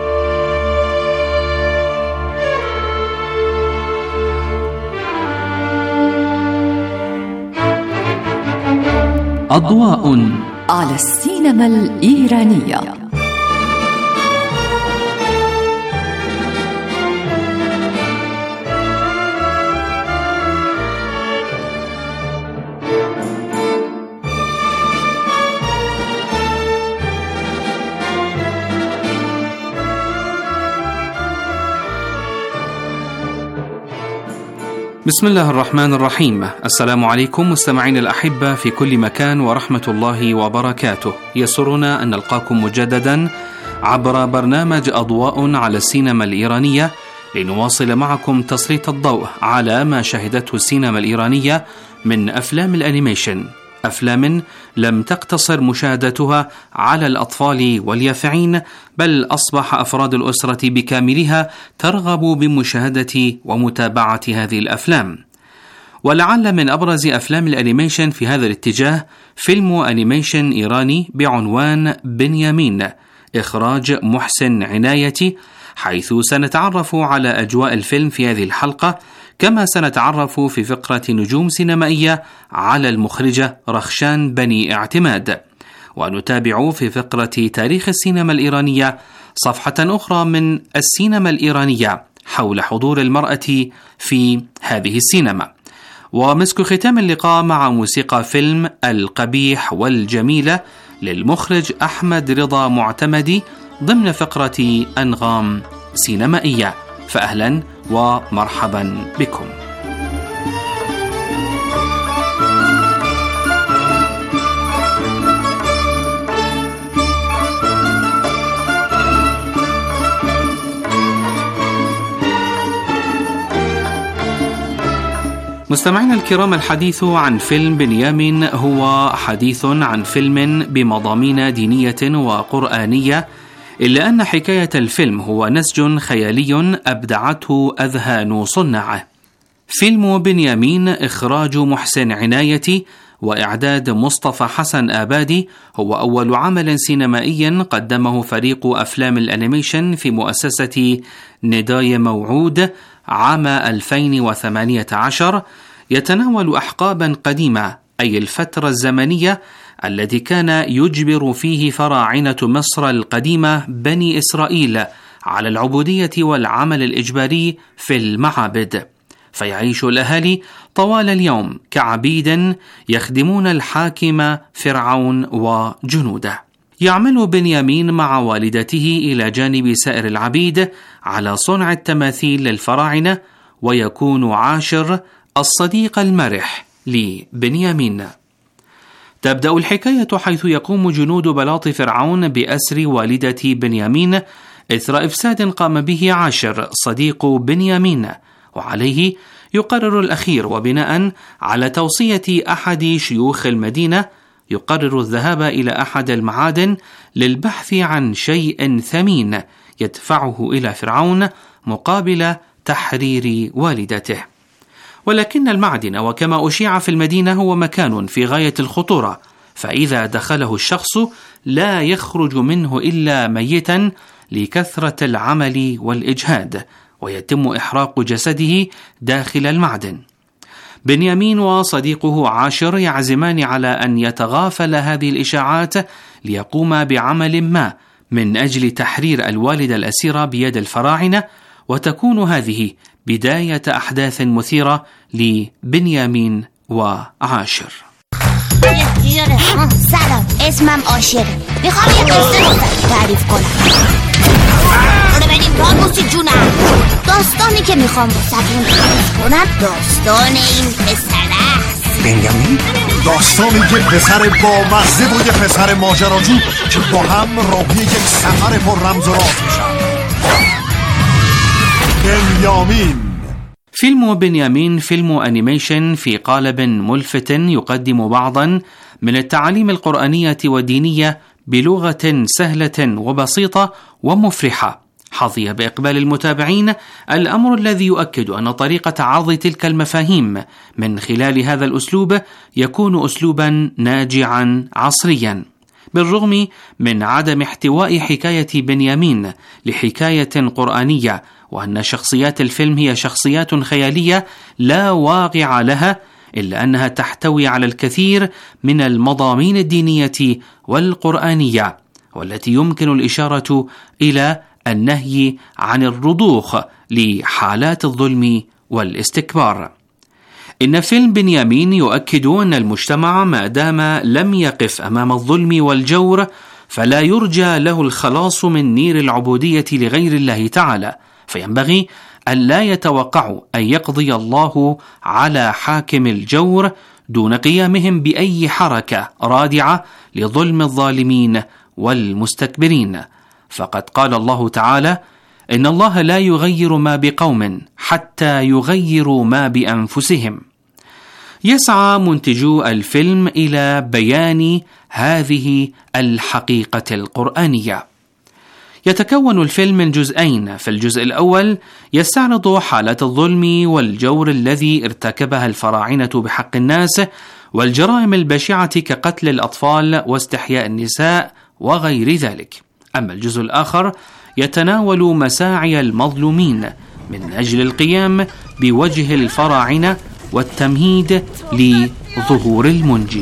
أضواء على السينما الإيرانية. بسم الله الرحمن الرحيم. السلام عليكم مستمعين الأحبة في كل مكان ورحمة الله وبركاته. يسرنا أن نلقاكم مجددا عبر برنامج أضواء على السينما الإيرانية لنواصل معكم تسليط الضوء على ما شهدته السينما الإيرانية من أفلام الأنيميشن، أفلام لم تقتصر مشاهدتها على الأطفال واليافعين، بل أصبح أفراد الأسرة بكاملها ترغب بمشاهدة ومتابعة هذه الأفلام. ولعل من أبرز أفلام الأنيميشن في هذا الاتجاه فيلم أنيميشن إيراني بعنوان بنيامين، إخراج محسن عنايتي، حيث سنتعرف على أجواء الفيلم في هذه الحلقة، كما سنتعرف في فقرة نجوم سينمائية على المخرجة رخشان بني اعتماد، ونتابع في فقرة تاريخ السينما الإيرانية صفحة أخرى من السينما الإيرانية حول حضور المرأة في هذه السينما، ومسك ختام اللقاء مع موسيقى فيلم القبيح والجميلة للمخرج أحمد رضا معتمدي ضمن فقرة أنغام سينمائية. فأهلا ومرحبا بكم. مستمعينا الكرام، الحديث عن فيلم بنيامين هو حديث عن فيلم بمضامين دينية وقرآنية، إلا أن حكاية الفيلم هو نسج خيالي أبدعته أذهان صناعه. فيلم بنيامين إخراج محسن عنايتي وإعداد مصطفى حسن آبادي هو أول عمل سينمائي قدمه فريق أفلام الأنيميشن في مؤسسة نداي موعود عام ألفين وثمانية عشر، يتناول أحقابا قديمة، أي الفترة الزمنية التي كان يجبر فيه فراعنة مصر القديمة بني إسرائيل على العبودية والعمل الإجباري في المعابد، فيعيش الأهالي طوال اليوم كعبيد يخدمون الحاكم فرعون وجنوده. يعمل بنيامين مع والدته إلى جانب سائر العبيد على صنع التماثيل للفراعنة، ويكون عاشر الصديق المرح لبنيامين. تبدأ الحكاية حيث يقوم جنود بلاط فرعون بأسر والدة بنيامين إثر إفساد قام به عاشر صديق بنيامين، وعليه يقرر الأخير وبناء على توصية أحد شيوخ المدينة يقرر الذهاب إلى أحد المعادن للبحث عن شيء ثمين يدفعه إلى فرعون مقابل تحرير والدته. ولكن المعدن وكما أشيع في المدينة هو مكان في غاية الخطورة، فإذا دخله الشخص لا يخرج منه إلا ميتا لكثرة العمل والإجهاد، ويتم إحراق جسده داخل المعدن. بنيامين وصديقه عاشر يعزمان على أن يتغافل هذه الإشاعات ليقوم بعمل ما من أجل تحرير الوالدة الأسيرة بيد الفراعنة، وتكون هذه بداية أحداث مثيرة لبنيامين وعاشر. سلام، اسمم عاشره. میخوام یه قصه رو تعریف کنم. برو بریم راموسی جونم. داستانی که میخوام با سبون تعریف کنم داستان این پسر است. بنیامین؟ داستان یک پسر با مزه و یک پسر ماجراجو که با هم راهی یک سفر پر رمز و راز میشن. بنيامين. فيلم بنيامين فيلم أنيميشن في قالب ملفت يقدم بعضا من التعاليم القرآنية والدينية بلغة سهلة وبسيطة ومفرحة، حظي بإقبال المتابعين، الأمر الذي يؤكد أن طريقة عرض تلك المفاهيم من خلال هذا الأسلوب يكون أسلوبا ناجعا عصريا، بالرغم من عدم احتواء حكاية بنيامين لحكاية قرآنية، وأن شخصيات الفيلم هي شخصيات خيالية لا واقع لها، إلا أنها تحتوي على الكثير من المضامين الدينية والقرآنية، والتي يمكن الإشارة إلى النهي عن الرضوخ لحالات الظلم والاستكبار. إن فيلم بنيامين يؤكد أن المجتمع ما دام لم يقف أمام الظلم والجور فلا يرجى له الخلاص من نير العبودية لغير الله تعالى، فينبغي أن لا يتوقعوا أن يقضي الله على حاكم الجور دون قيامهم بأي حركة رادعة لظلم الظالمين والمستكبرين. فقد قال الله تعالى: إن الله لا يغير ما بقوم حتى يغيروا ما بأنفسهم. يسعى منتجو الفيلم إلى بيان هذه الحقيقة القرآنية. يتكون الفيلم من جزئين، في الجزء الأول يستعرض حالات الظلم والجور الذي ارتكبها الفراعنة بحق الناس، والجرائم البشعة كقتل الأطفال واستحياء النساء وغير ذلك. أما الجزء الآخر يتناول مساعي المظلومين من أجل القيام بوجه الفراعنة والتمهيد لظهور المنجي.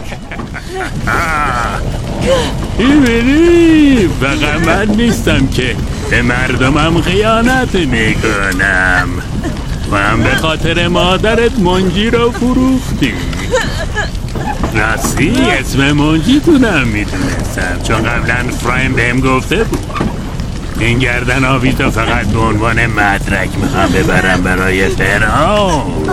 ببینی فقط من نیستم که به مردمم خیانت میکنم، و هم به خاطر مادرت منجی رو فروختی. راستی اسم منجی تونم میدونستم، چون قبلا فرایم بهم گفته بود. این گردن آویزو فقط به عنوان مدرک میخوام ببرم برای فرعون.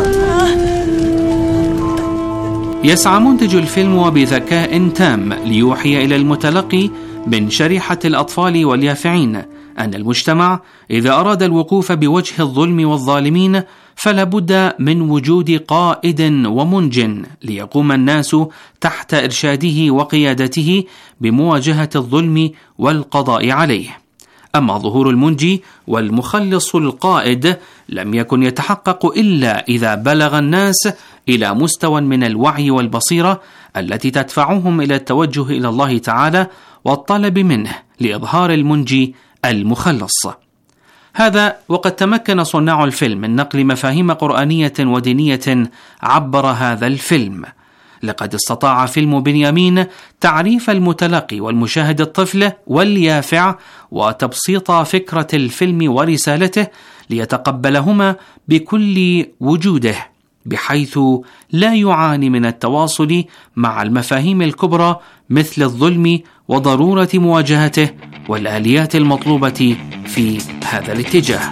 يسعى منتج الفيلم وبذكاء تام ليوحي إلى المتلقي من شريحة الأطفال واليافعين أن المجتمع إذا أراد الوقوف بوجه الظلم والظالمين فلا بد من وجود قائد ومنج ليقوم الناس تحت إرشاده وقيادته بمواجهة الظلم والقضاء عليه. أما ظهور المنجي والمخلص القائد لم يكن يتحقق إلا إذا بلغ الناس إلى مستوى من الوعي والبصيرة التي تدفعهم إلى التوجه إلى الله تعالى والطلب منه لإظهار المنجي المخلص. هذا وقد تمكن صناع الفيلم من نقل مفاهيم قرآنية ودينية عبر هذا الفيلم. لقد استطاع فيلم بنيامين تعريف المتلقي والمشاهد الطفل واليافع وتبسيط فكرة الفيلم ورسالته ليتقبلهما بكل وجوده، بحيث لا يعاني من التواصل مع المفاهيم الكبرى مثل الظلم وضرورة مواجهته والآليات المطلوبة في هذا الاتجاه.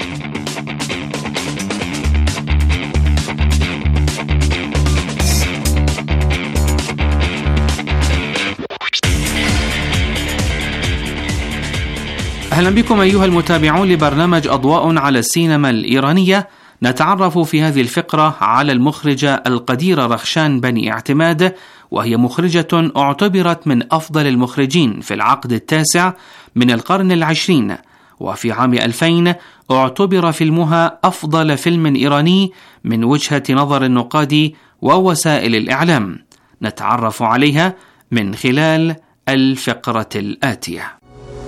أهلا بكم أيها المتابعون لبرنامج أضواء على السينما الإيرانية. نتعرف في هذه الفقرة على المخرجة القديرة رخشان بني اعتماد، وهي مخرجة اعتبرت من أفضل المخرجين في العقد التاسع من القرن العشرين، وفي عام ألفين اعتبر فيلمها أفضل فيلم إيراني من وجهة نظر النقاد ووسائل الإعلام. نتعرف عليها من خلال الفقرة الآتية.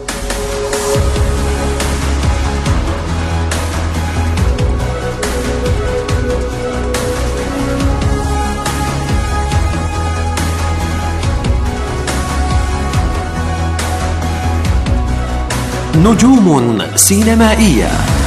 نجوم سينمائية.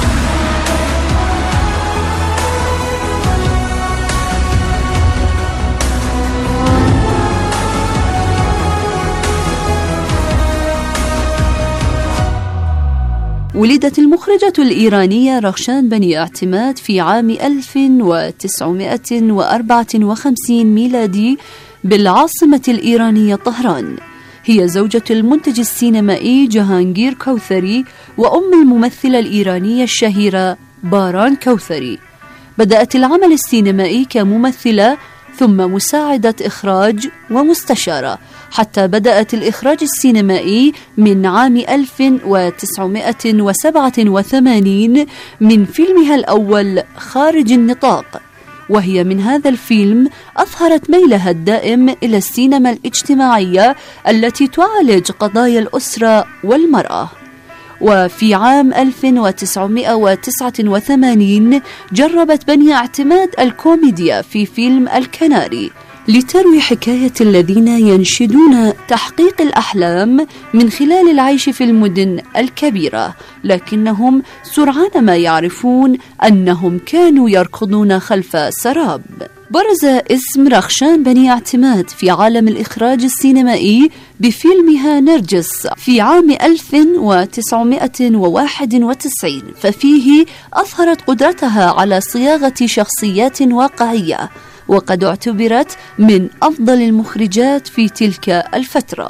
ولدت المخرجة الإيرانية رخشان بني اعتماد في عام ألف وتسعمائة وأربعة وخمسين ميلادي بالعاصمة الإيرانية طهران. هي زوجة المنتج السينمائي جهانجير كوثري وأم الممثلة الإيرانية الشهيرة باران كوثري. بدأت العمل السينمائي كممثلة ثم مساعدة إخراج ومستشارة، حتى بدأت الإخراج السينمائي من عام ألف وتسعمائة وسبعة وثمانين من فيلمها الأول خارج النطاق، وهي من هذا الفيلم أظهرت ميلها الدائم إلى السينما الاجتماعية التي تعالج قضايا الأسرة والمرأة. وفي عام ألف وتسعمائة وتسعة وثمانين جربت بني اعتماد الكوميديا في فيلم الكناري لتروي حكاية الذين ينشدون تحقيق الأحلام من خلال العيش في المدن الكبيرة، لكنهم سرعان ما يعرفون أنهم كانوا يركضون خلف سراب. برز اسم رخشان بني اعتماد في عالم الإخراج السينمائي بفيلمها نرجس في عام ألف وتسعمائة وواحد وتسعين، ففيه أظهرت قدرتها على صياغة شخصيات واقعية، وقد اعتبرت من أفضل المخرجات في تلك الفترة.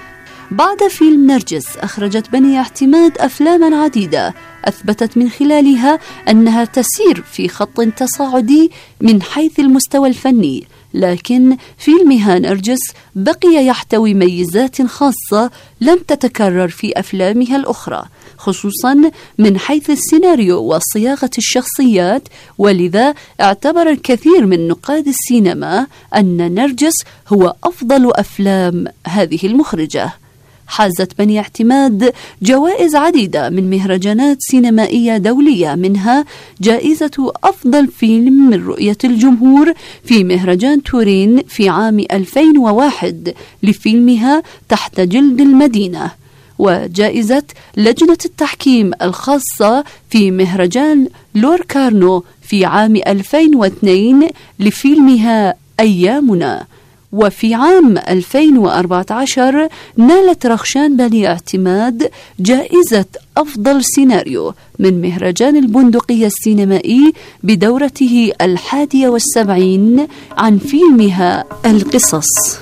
بعد فيلم نرجس أخرجت بني اعتماد أفلاما عديدة أثبتت من خلالها أنها تسير في خط تصاعدي من حيث المستوى الفني، لكن فيلمها نرجس بقي يحتوي ميزات خاصة لم تتكرر في أفلامها الأخرى، خصوصا من حيث السيناريو وصياغة الشخصيات، ولذا اعتبر الكثير من نقاد السينما أن نرجس هو أفضل أفلام هذه المخرجة. حازت بني اعتماد جوائز عديدة من مهرجانات سينمائية دولية، منها جائزة أفضل فيلم من رؤية الجمهور في مهرجان تورين في عام ألفين وواحد لفيلمها تحت جلد المدينة، وجائزة لجنة التحكيم الخاصة في مهرجان لوركارنو في عام ألفين واثنين لفيلمها أيامنا. وفي عام ألفين وأربعة عشر نالت رخشان بني اعتماد جائزة أفضل سيناريو من مهرجان البندقية السينمائي بدورته الحادية والسبعين عن فيلمها القصص.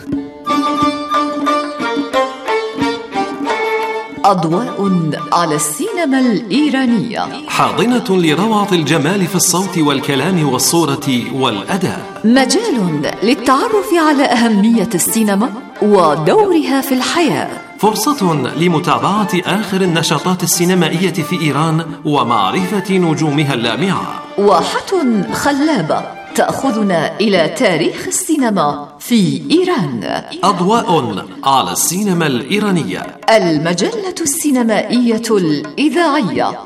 أضواء على السينما الإيرانية، حاضنة لروعة الجمال في الصوت والكلام والصورة والأداء، مجال للتعرف على أهمية السينما ودورها في الحياة، فرصة لمتابعة آخر النشاطات السينمائية في إيران ومعرفة نجومها اللامعة، واحة خلابة تأخذنا إلى تاريخ السينما في إيران. أضواء على السينما الإيرانية، المجلة السينمائية الإذاعية.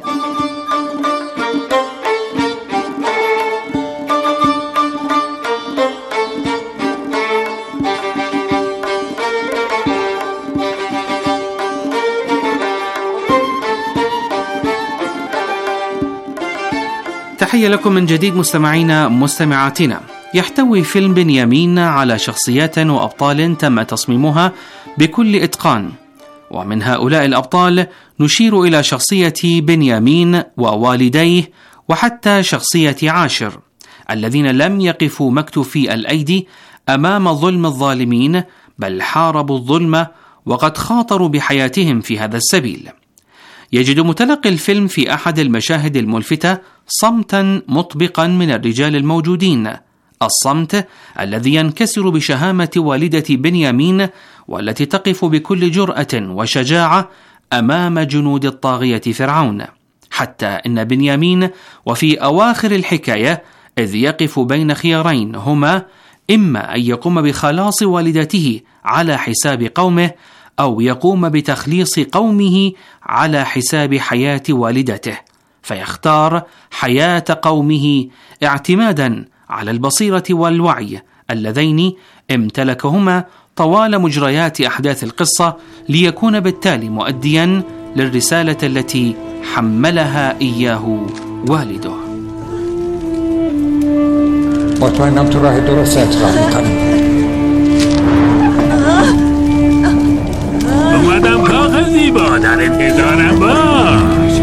تحية لكم من جديد مستمعينا مستمعاتنا. يحتوي فيلم بنيامين على شخصيات وأبطال تم تصميمها بكل إتقان، ومن هؤلاء الأبطال نشير إلى شخصية بنيامين ووالديه وحتى شخصية عاشر، الذين لم يقفوا مكتوفي الأيدي أمام ظلم الظالمين، بل حاربوا الظلم وقد خاطروا بحياتهم في هذا السبيل. يجد متلقي الفيلم في أحد المشاهد الملفتة صمتا مطبقا من الرجال الموجودين، الصمت الذي ينكسر بشهامة والدة بنيامين، والتي تقف بكل جرأة وشجاعة أمام جنود الطاغية فرعون، حتى إن بنيامين وفي أواخر الحكاية إذ يقف بين خيارين، هما إما أن يقوم بخلاص والدته على حساب قومه، أو يقوم بتخليص قومه على حساب حياة والدته، فيختار حياة قومه اعتمادا على البصيرة والوعي اللذين امتلكهما طوال مجريات أحداث القصة، ليكون بالتالي مؤديا للرسالة التي حملها إياه والده. مطمئنم تو راه درست انتخاب میکنیم. اومدم کاخ زیبا، در انتظارم باش.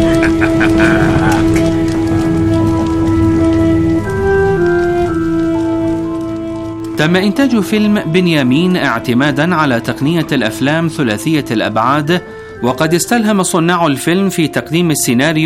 تم إنتاج فيلم بنيامين اعتمادا على تقنية الأفلام ثلاثية الأبعاد، وقد استلهم صناع الفيلم في تقديم السيناريو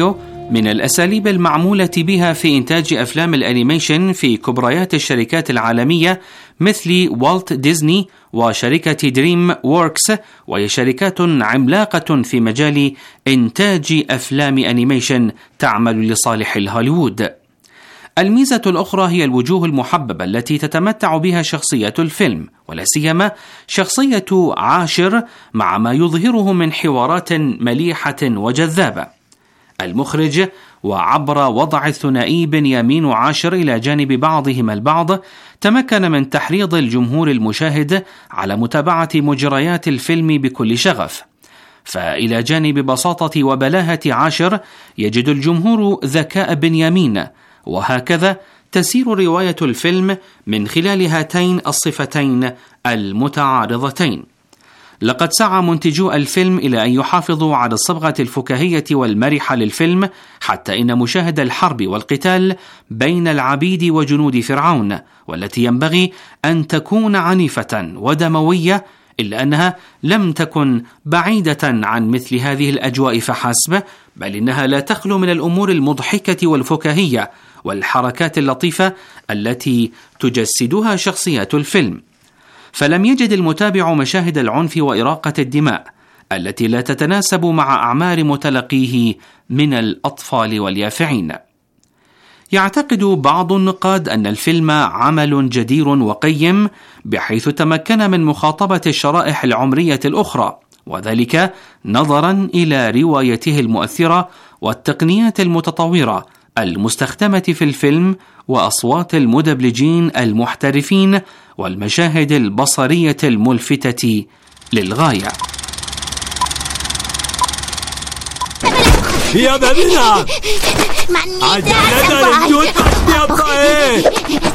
من الأساليب المعمولة بها في إنتاج أفلام الأنيميشن في كبريات الشركات العالمية مثل والت ديزني وشركة دريم ووركس، وهي شركات عملاقة في مجال إنتاج أفلام أنيميشن تعمل لصالح الهوليوود. الميزة الأخرى هي الوجوه المحببة التي تتمتع بها شخصية الفيلم، ولا سيما شخصية عاشر مع ما يظهره من حوارات مليحة وجذابة. المخرج وعبر وضع الثنائي بنيامين وعاشر إلى جانب بعضهما البعض تمكن من تحريض الجمهور المشاهد على متابعة مجريات الفيلم بكل شغف، فإلى جانب بساطة وبلاهة عاشر يجد الجمهور ذكاء بنيامين، وهكذا تسير رواية الفيلم من خلال هاتين الصفتين المتعارضتين. لقد سعى منتجو الفيلم إلى أن يحافظوا على الصبغة الفكاهية والمرحة للفيلم، حتى إن مشاهد الحرب والقتال بين العبيد وجنود فرعون، والتي ينبغي أن تكون عنيفة ودموية، إلا أنها لم تكن بعيدة عن مثل هذه الأجواء فحسب، بل إنها لا تخلو من الأمور المضحكة والفكاهية والحركات اللطيفة التي تجسدها شخصيات الفيلم. فلم يجد المتابع مشاهد العنف وإراقة الدماء التي لا تتناسب مع أعمار متلقيه من الأطفال واليافعين. يعتقد بعض النقاد أن الفيلم عمل جدير وقيم، بحيث تمكن من مخاطبة الشرائح العمرية الأخرى، وذلك نظرا إلى روايته المؤثرة والتقنيات المتطورة المستخدمة في الفيلم وأصوات المدبلجين المحترفين والمشاهد البصرية الملفتة للغاية. بیا ببینم عجله داریم زود باش بیا پایین.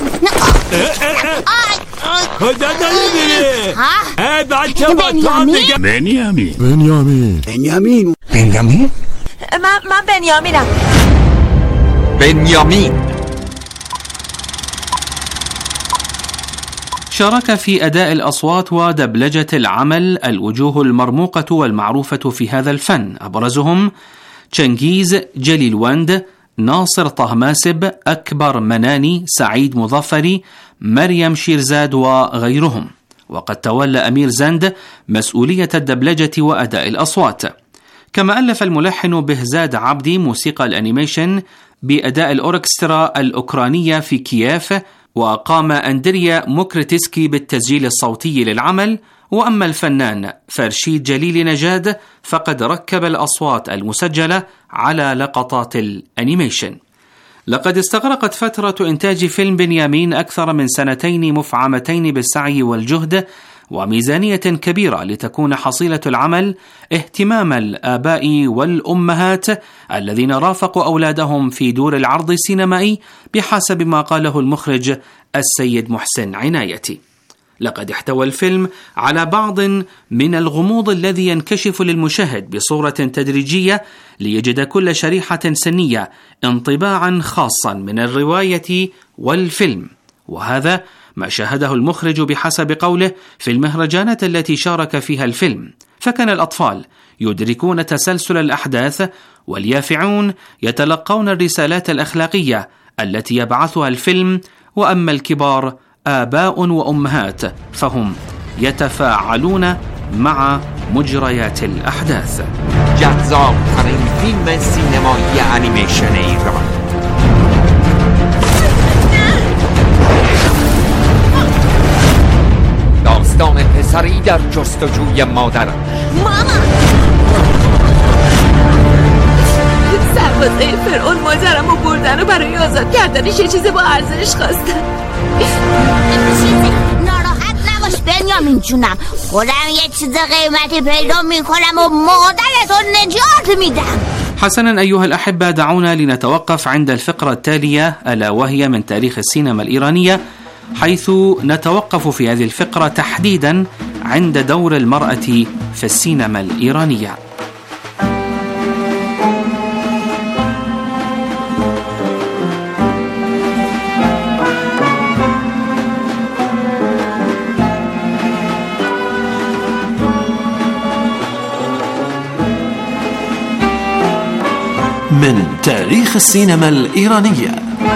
کجا داری میری؟ ای بچه با تو میگه بنیامین بنیامین بنیامین بنیامین من من بنیامینم. بنیامین شارك في أداء الأصوات ودبلجة العمل الوجوه المرموقة والمعروفة في هذا الفن، أبرزهم تشنغيز جليلوند، ناصر طهماسب، أكبر مناني، سعيد مظفري، مريم شيرزاد وغيرهم. وقد تولى أمير زند مسؤولية الدبلجة وأداء الأصوات. كما ألف الملحن بهزاد عبدي موسيقى الأنيميشن بأداء الأوركسترا الأوكرانية في كييف، وقام أندريا موكريتسكي بالتسجيل الصوتي للعمل. وأما الفنان فرشيد جليل نجاد فقد ركب الأصوات المسجلة على لقطات الأنيميشن. لقد استغرقت فترة إنتاج فيلم بنيامين أكثر من سنتين مفعمتين بالسعي والجهد وميزانية كبيرة لتكون حصيلة العمل اهتمام الآباء والأمهات الذين رافقوا أولادهم في دور العرض السينمائي، بحسب ما قاله المخرج السيد محسن عنايتي. لقد احتوى الفيلم على بعض من الغموض الذي ينكشف للمشاهد بصورة تدريجية ليجد كل شريحة سنية انطباعا خاصا من الرواية والفيلم، وهذا ما شاهده المخرج بحسب قوله في المهرجانات التي شارك فيها الفيلم. فكان الأطفال يدركون تسلسل الأحداث، واليافعون يتلقون الرسالات الأخلاقية التي يبعثها الفيلم، وأما الكبار آباء وأمهات فهم يتفاعلون مع مجريات الأحداث. جذاب ترین فیلم سینمایی انیمیشن ایران. داستان پسری در جستجوی مادرش. ماما سربازای فرعون مادرمو بردن و برای آزاد کردنش یه چیز با ارزش خواستن. ناراحت نباش بنیامین جونم، خودم یه چیز قیمتی پیدا میکنم و مادرتو نجات میدم. حسنا أيها الأحبة، دعونا لنتوقف عند الفقرة التالية، ألا وهي من تاريخ السينما الإيرانية، حيث نتوقف في هذه الفقرة تحديدا عند دور المرأة في السينما الإيرانية. من تاريخ السينما الإيرانية.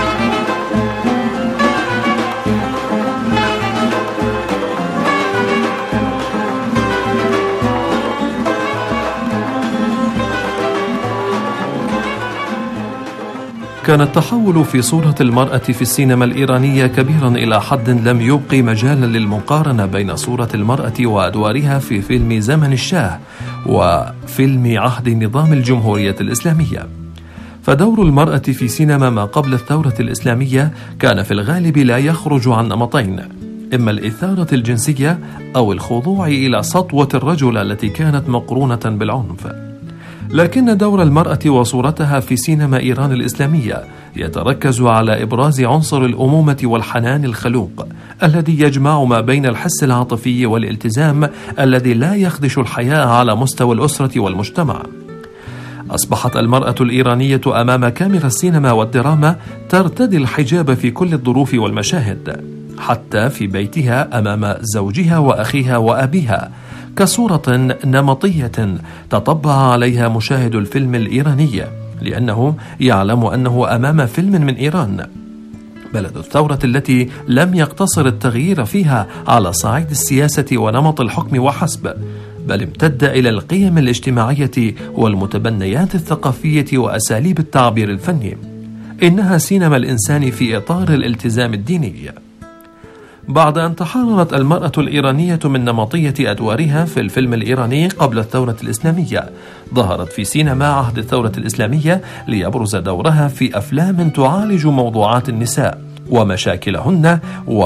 كان التحول في صورة المرأة في السينما الإيرانية كبيرا إلى حد لم يبقي مجالا للمقارنة بين صورة المرأة وأدوارها في فيلم زمن الشاه وفيلم عهد نظام الجمهورية الإسلامية. فدور المرأة في سينما ما قبل الثورة الإسلامية كان في الغالب لا يخرج عن نمطين: إما الإثارة الجنسية أو الخضوع إلى سطوة الرجل التي كانت مقرونة بالعنف. لكن دور المرأة وصورتها في سينما إيران الإسلامية يتركز على إبراز عنصر الأمومة والحنان الخلوق الذي يجمع ما بين الحس العاطفي والالتزام الذي لا يخدش الحياة على مستوى الأسرة والمجتمع. أصبحت المرأة الإيرانية أمام كاميرا السينما والدراما ترتدي الحجاب في كل الظروف والمشاهد، حتى في بيتها أمام زوجها وأخيها وأبيها، كصورة نمطية تطبع عليها مشاهد الفيلم الإيراني، لأنه يعلم أنه أمام فيلم من إيران، بلد الثورة التي لم يقتصر التغيير فيها على صعيد السياسة ونمط الحكم وحسب، بل امتد إلى القيم الاجتماعية والمتبنيات الثقافية وأساليب التعبير الفني. إنها سينما الإنسان في إطار الالتزام الديني. بعد أن تحررت المرأة الإيرانية من نمطية أدوارها في الفيلم الإيراني قبل الثورة الإسلامية، ظهرت في سينما عهد الثورة الإسلامية ليبرز دورها في أفلام تعالج موضوعات النساء ومشاكلهن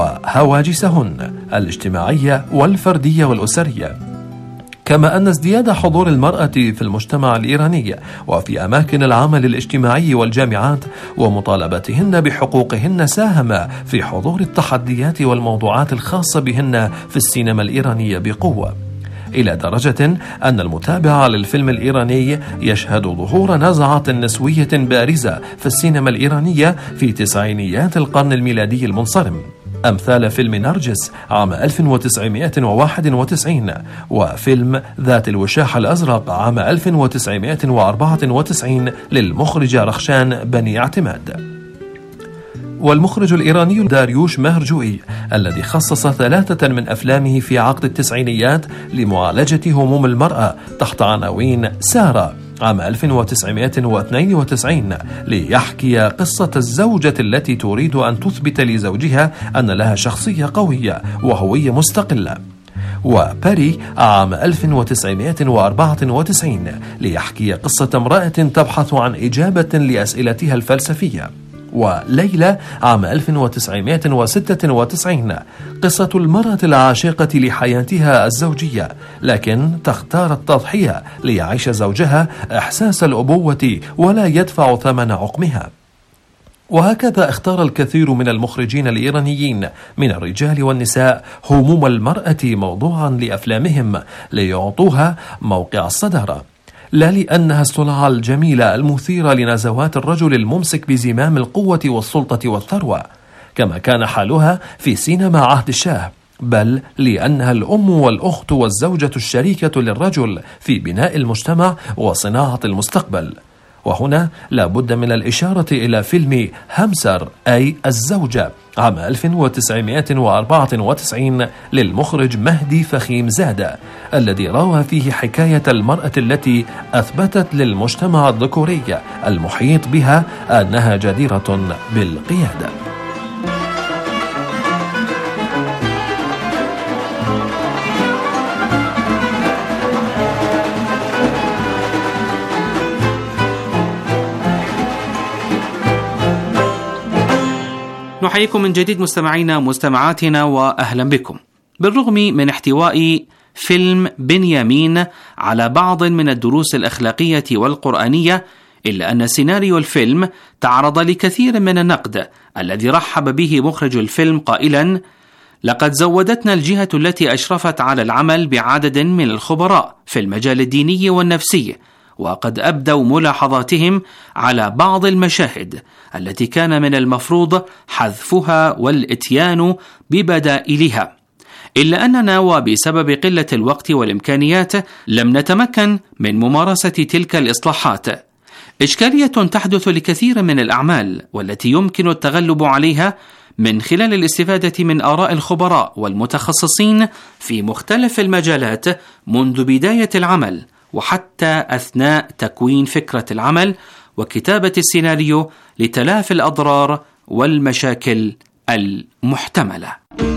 وهواجسهن الاجتماعية والفردية والأسرية. كما أن ازدياد حضور المرأة في المجتمع الإيراني وفي أماكن العمل الاجتماعي والجامعات ومطالبتهن بحقوقهن ساهم في حضور التحديات والموضوعات الخاصة بهن في السينما الإيرانية بقوة، إلى درجة أن المتابع للفيلم الإيراني يشهد ظهور نزعة نسوية بارزة في السينما الإيرانية في تسعينيات القرن الميلادي المنصرم، أمثال فيلم نرجس عام ألف وتسعمائة وواحد وتسعين وفيلم ذات الوشاح الأزرق عام ألف وتسعمائة وأربعة وتسعين للمخرج رخشان بني اعتماد. والمخرج الإيراني داريوش مهرجوي الذي خصص ثلاثة من أفلامه في عقد التسعينيات لمعالجة هموم المرأة تحت عناوين سارة عام ألف وتسعمائة واثنين وتسعين ليحكي قصة الزوجة التي تريد أن تثبت لزوجها أن لها شخصية قوية وهوية مستقلة، وباري عام ألف وتسعمائة وأربعة وتسعين ليحكي قصة امرأة تبحث عن إجابة لأسئلتها الفلسفية، وليلى عام ألف وتسعمائة وستة وتسعين قصة المرأة العاشقة لحياتها الزوجية لكن تختار التضحية ليعيش زوجها إحساس الأبوة ولا يدفع ثمن عقمها. وهكذا اختار الكثير من المخرجين الإيرانيين من الرجال والنساء هموم المرأة موضوعا لأفلامهم ليعطوها موقع الصدارة، لا لأنها الصلعة الجميلة المثيرة لنزوات الرجل الممسك بزمام القوة والسلطة والثروة كما كان حالها في سينما عهد الشاه، بل لأنها الأم والأخت والزوجة الشريكة للرجل في بناء المجتمع وصناعة المستقبل. وهنا لا بد من الإشارة إلى فيلم همسر أي الزوجة عام ألف وتسعمائة وأربعة وتسعين للمخرج مهدي فخيم زادة الذي روى فيه حكاية المرأة التي أثبتت للمجتمع الذكوري المحيط بها أنها جديرة بالقيادة. نحييكم من جديد مستمعينا مستمعاتنا وأهلا بكم. بالرغم من احتواء فيلم بنيامين على بعض من الدروس الأخلاقية والقرآنية، إلا أن سيناريو الفيلم تعرض لكثير من النقد الذي رحب به مخرج الفيلم قائلا: لقد زودتنا الجهة التي أشرفت على العمل بعدد من الخبراء في المجال الديني والنفسي، وقد أبدوا ملاحظاتهم على بعض المشاهد التي كان من المفروض حذفها والإتيان ببدائلها، إلا أننا وبسبب قلة الوقت والإمكانيات لم نتمكن من ممارسة تلك الإصلاحات، إشكالية تحدث لكثير من الأعمال والتي يمكن التغلب عليها من خلال الاستفادة من آراء الخبراء والمتخصصين في مختلف المجالات منذ بداية العمل وحتى أثناء تكوين فكرة العمل وكتابة السيناريو لتلافي الأضرار والمشاكل المحتملة.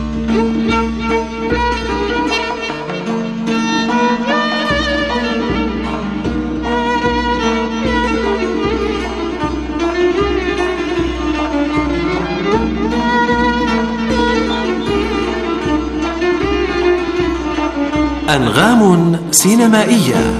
أنغام سينمائية.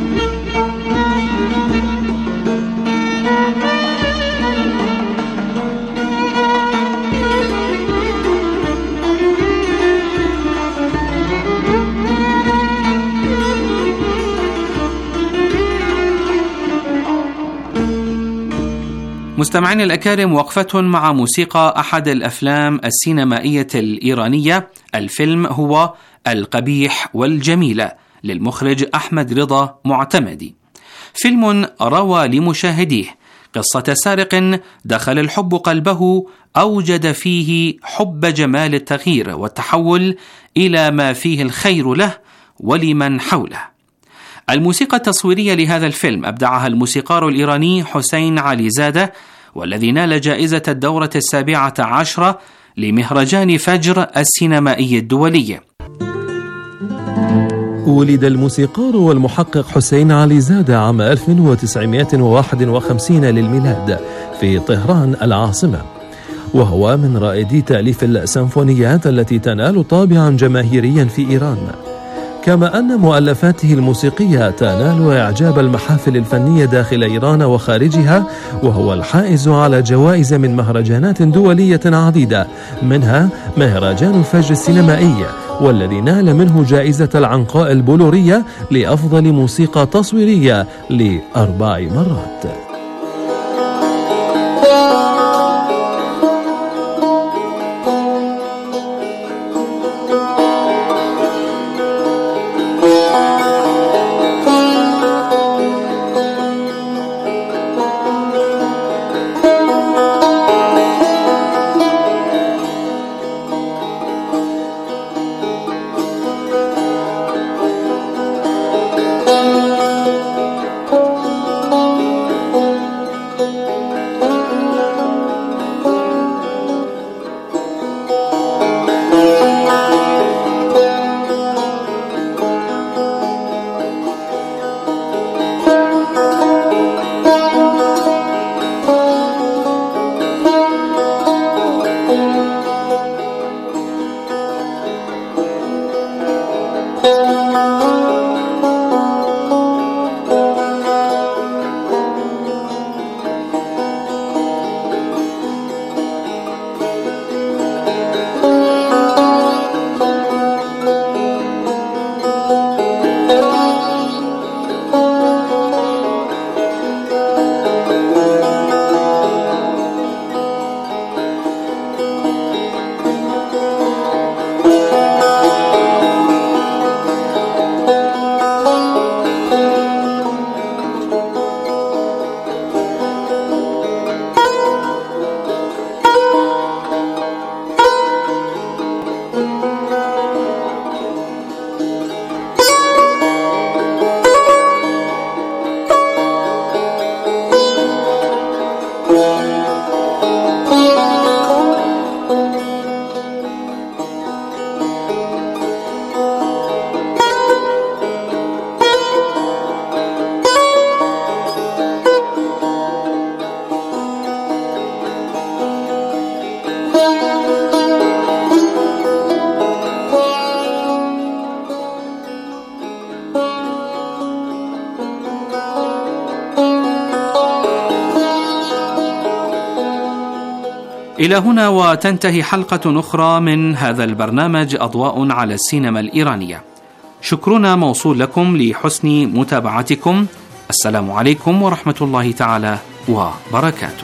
مستمعين الأكارم، وقفة مع موسيقى أحد الأفلام السينمائية الإيرانية. الفيلم هو القبيح والجميلة للمخرج أحمد رضا معتمدي. فيلم روى لمشاهديه قصة سارق دخل الحب قلبه أوجد فيه حب جمال التغيير والتحول إلى ما فيه الخير له ولمن حوله. الموسيقى التصويرية لهذا الفيلم أبدعها الموسيقار الإيراني حسين عليزادة، والذي نال جائزة الدورة السابعة عشرة لمهرجان فجر السينمائي الدولي. ولد الموسيقار والمحقق حسين عليزادة عام ألف وتسعمائة وواحد وخمسين للميلاد في طهران العاصمة، وهو من رائدي تأليف السيمفونيات التي تنال طابعا جماهيريا في إيران، كما أن مؤلفاته الموسيقية تنال إعجاب المحافل الفنية داخل إيران وخارجها، وهو الحائز على جوائز من مهرجانات دولية عديدة، منها مهرجان الفجر السينمائي، والذي نال منه جائزة العنقاء البلورية لأفضل موسيقى تصويرية لأربع مرات. إلى هنا وتنتهي حلقة أخرى من هذا البرنامج أضواء على السينما الإيرانية. شكرنا موصول لكم لحسن متابعتكم. السلام عليكم ورحمة الله تعالى وبركاته.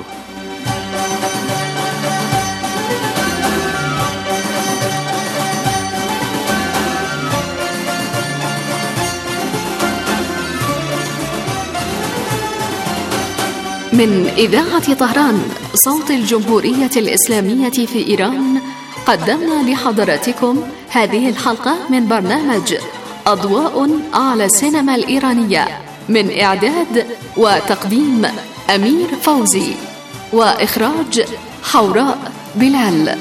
من إذاعة طهران صوت الجمهورية الإسلامية في إيران، قدمنا لحضراتكم هذه الحلقة من برنامج أضواء على السينما الإيرانية، من إعداد وتقديم أمير فوزي، وإخراج حوراء بلال.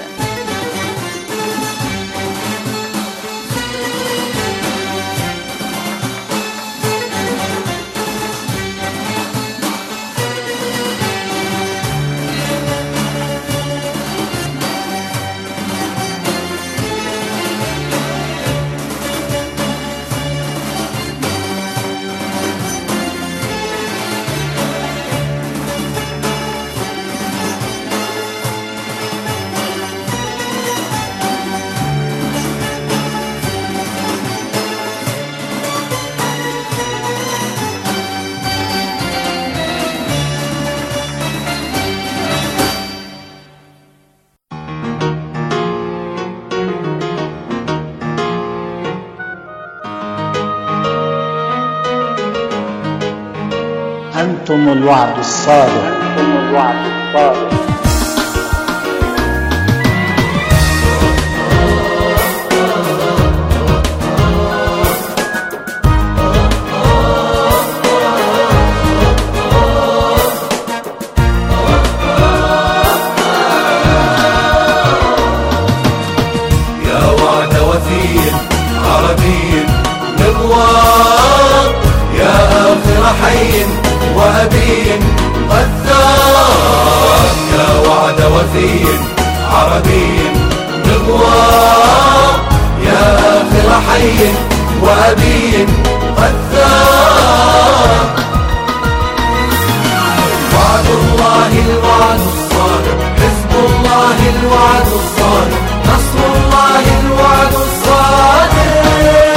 أنتم الوعد الصادق. أنتم الوعد الصادق. يا وعد وفي عربي نبوة، يا آخر حي وأبي قد ثار. يا وعد وفي عربي نبوة، يا آخر حي وأبي قد ثار. وعد الله الوعد الصادق، حزب الله الوعد الصادق، نصر الله الوعد الصادق.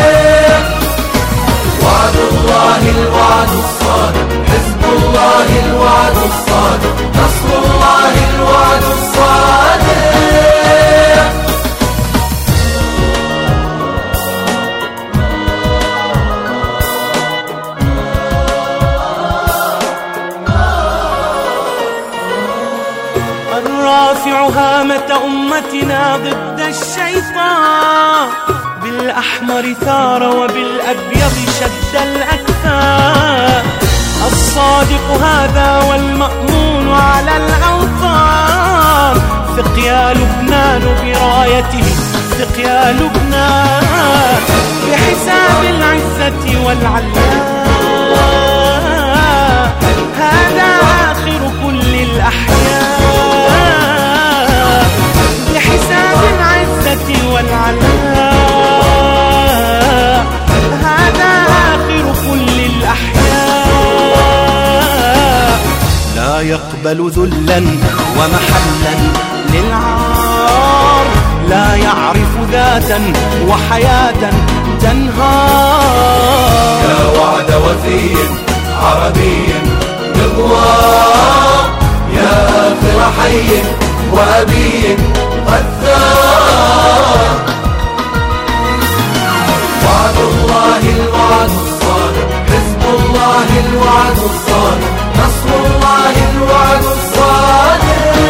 وعد الله الوعد الصادق، حزب الله الوعد الصادق، نصر الله الوعد الصادق. الرافع هامة أمتنا ضد الشيطان، بالأحمر ثار وبالأبيض شد الأكفان. الصادق هذا والمأمون على الأوطان. ثق يا لبنان برايته، ثق يا لبنان بحساب العزة والعلياء. هذا آخر كل الأحياء، بحساب العزة والعلياء. هذا آخر كل الأحياء. لا يقبل ذلا ومحلا للعار، لا يعرف ذاتا وحياة تنهار. يا وعد وفي عربي نبوة، يا آخر حي وأبي قد ثار. وعد الله الوعد الصادق، حزب الله الوعد الصادق، نصر الله الوعد الصادق.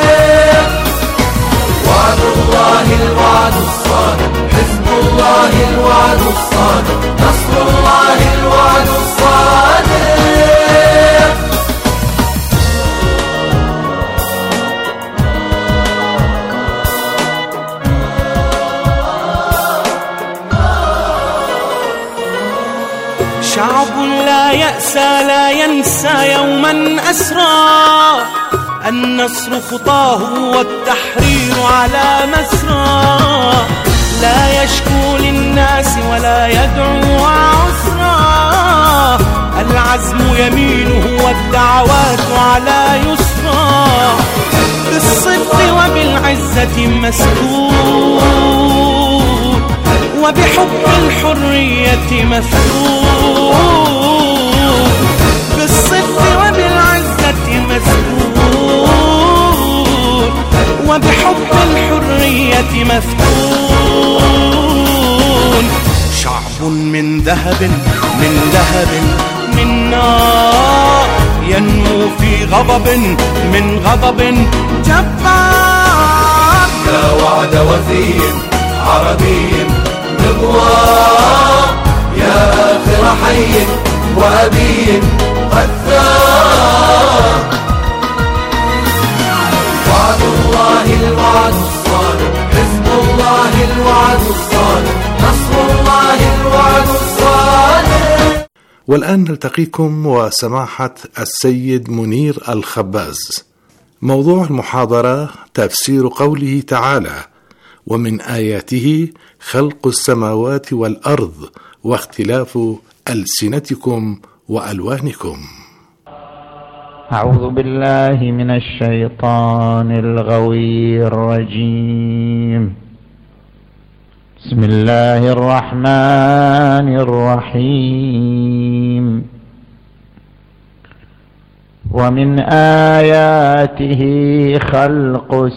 وعد الله الوعد الصادق، حزب الله الوعد الصادق، نصر الله الوعد الصادق. شعب لا يأسى لا ينسى يوما أسرى. النصر خطاه والتحرير على مسرى. لا يشكو للناس ولا يدعو عسرا. العزم يمينه والدعوات على يسرى. بالصدق وبالعزة مسكون، وبحب الحرية مفتون. بالصدق وبالعزة مسكون، وبحب الحرية مفتون. شعب من ذهب من ذهب من نار، ينمو في غضب من غضب جبار. يا وعد وفي عربي مغوار، يا آخر حي وأبي قد ثار. وعد الله الوعد الصادق، حزب الله الوعد الصادق، نصر الله الوعد الصادق. والآن نلتقيكم وسماحة السيد منير الخباز. موضوع المحاضرة تفسير قوله تعالى: ومن آياته خلق السماوات والأرض واختلاف ألسنتكم وألوانكم. أعوذ بالله من الشيطان الغوي الرجيم. بسم الله الرحمن الرحيم. ومن آياته خلق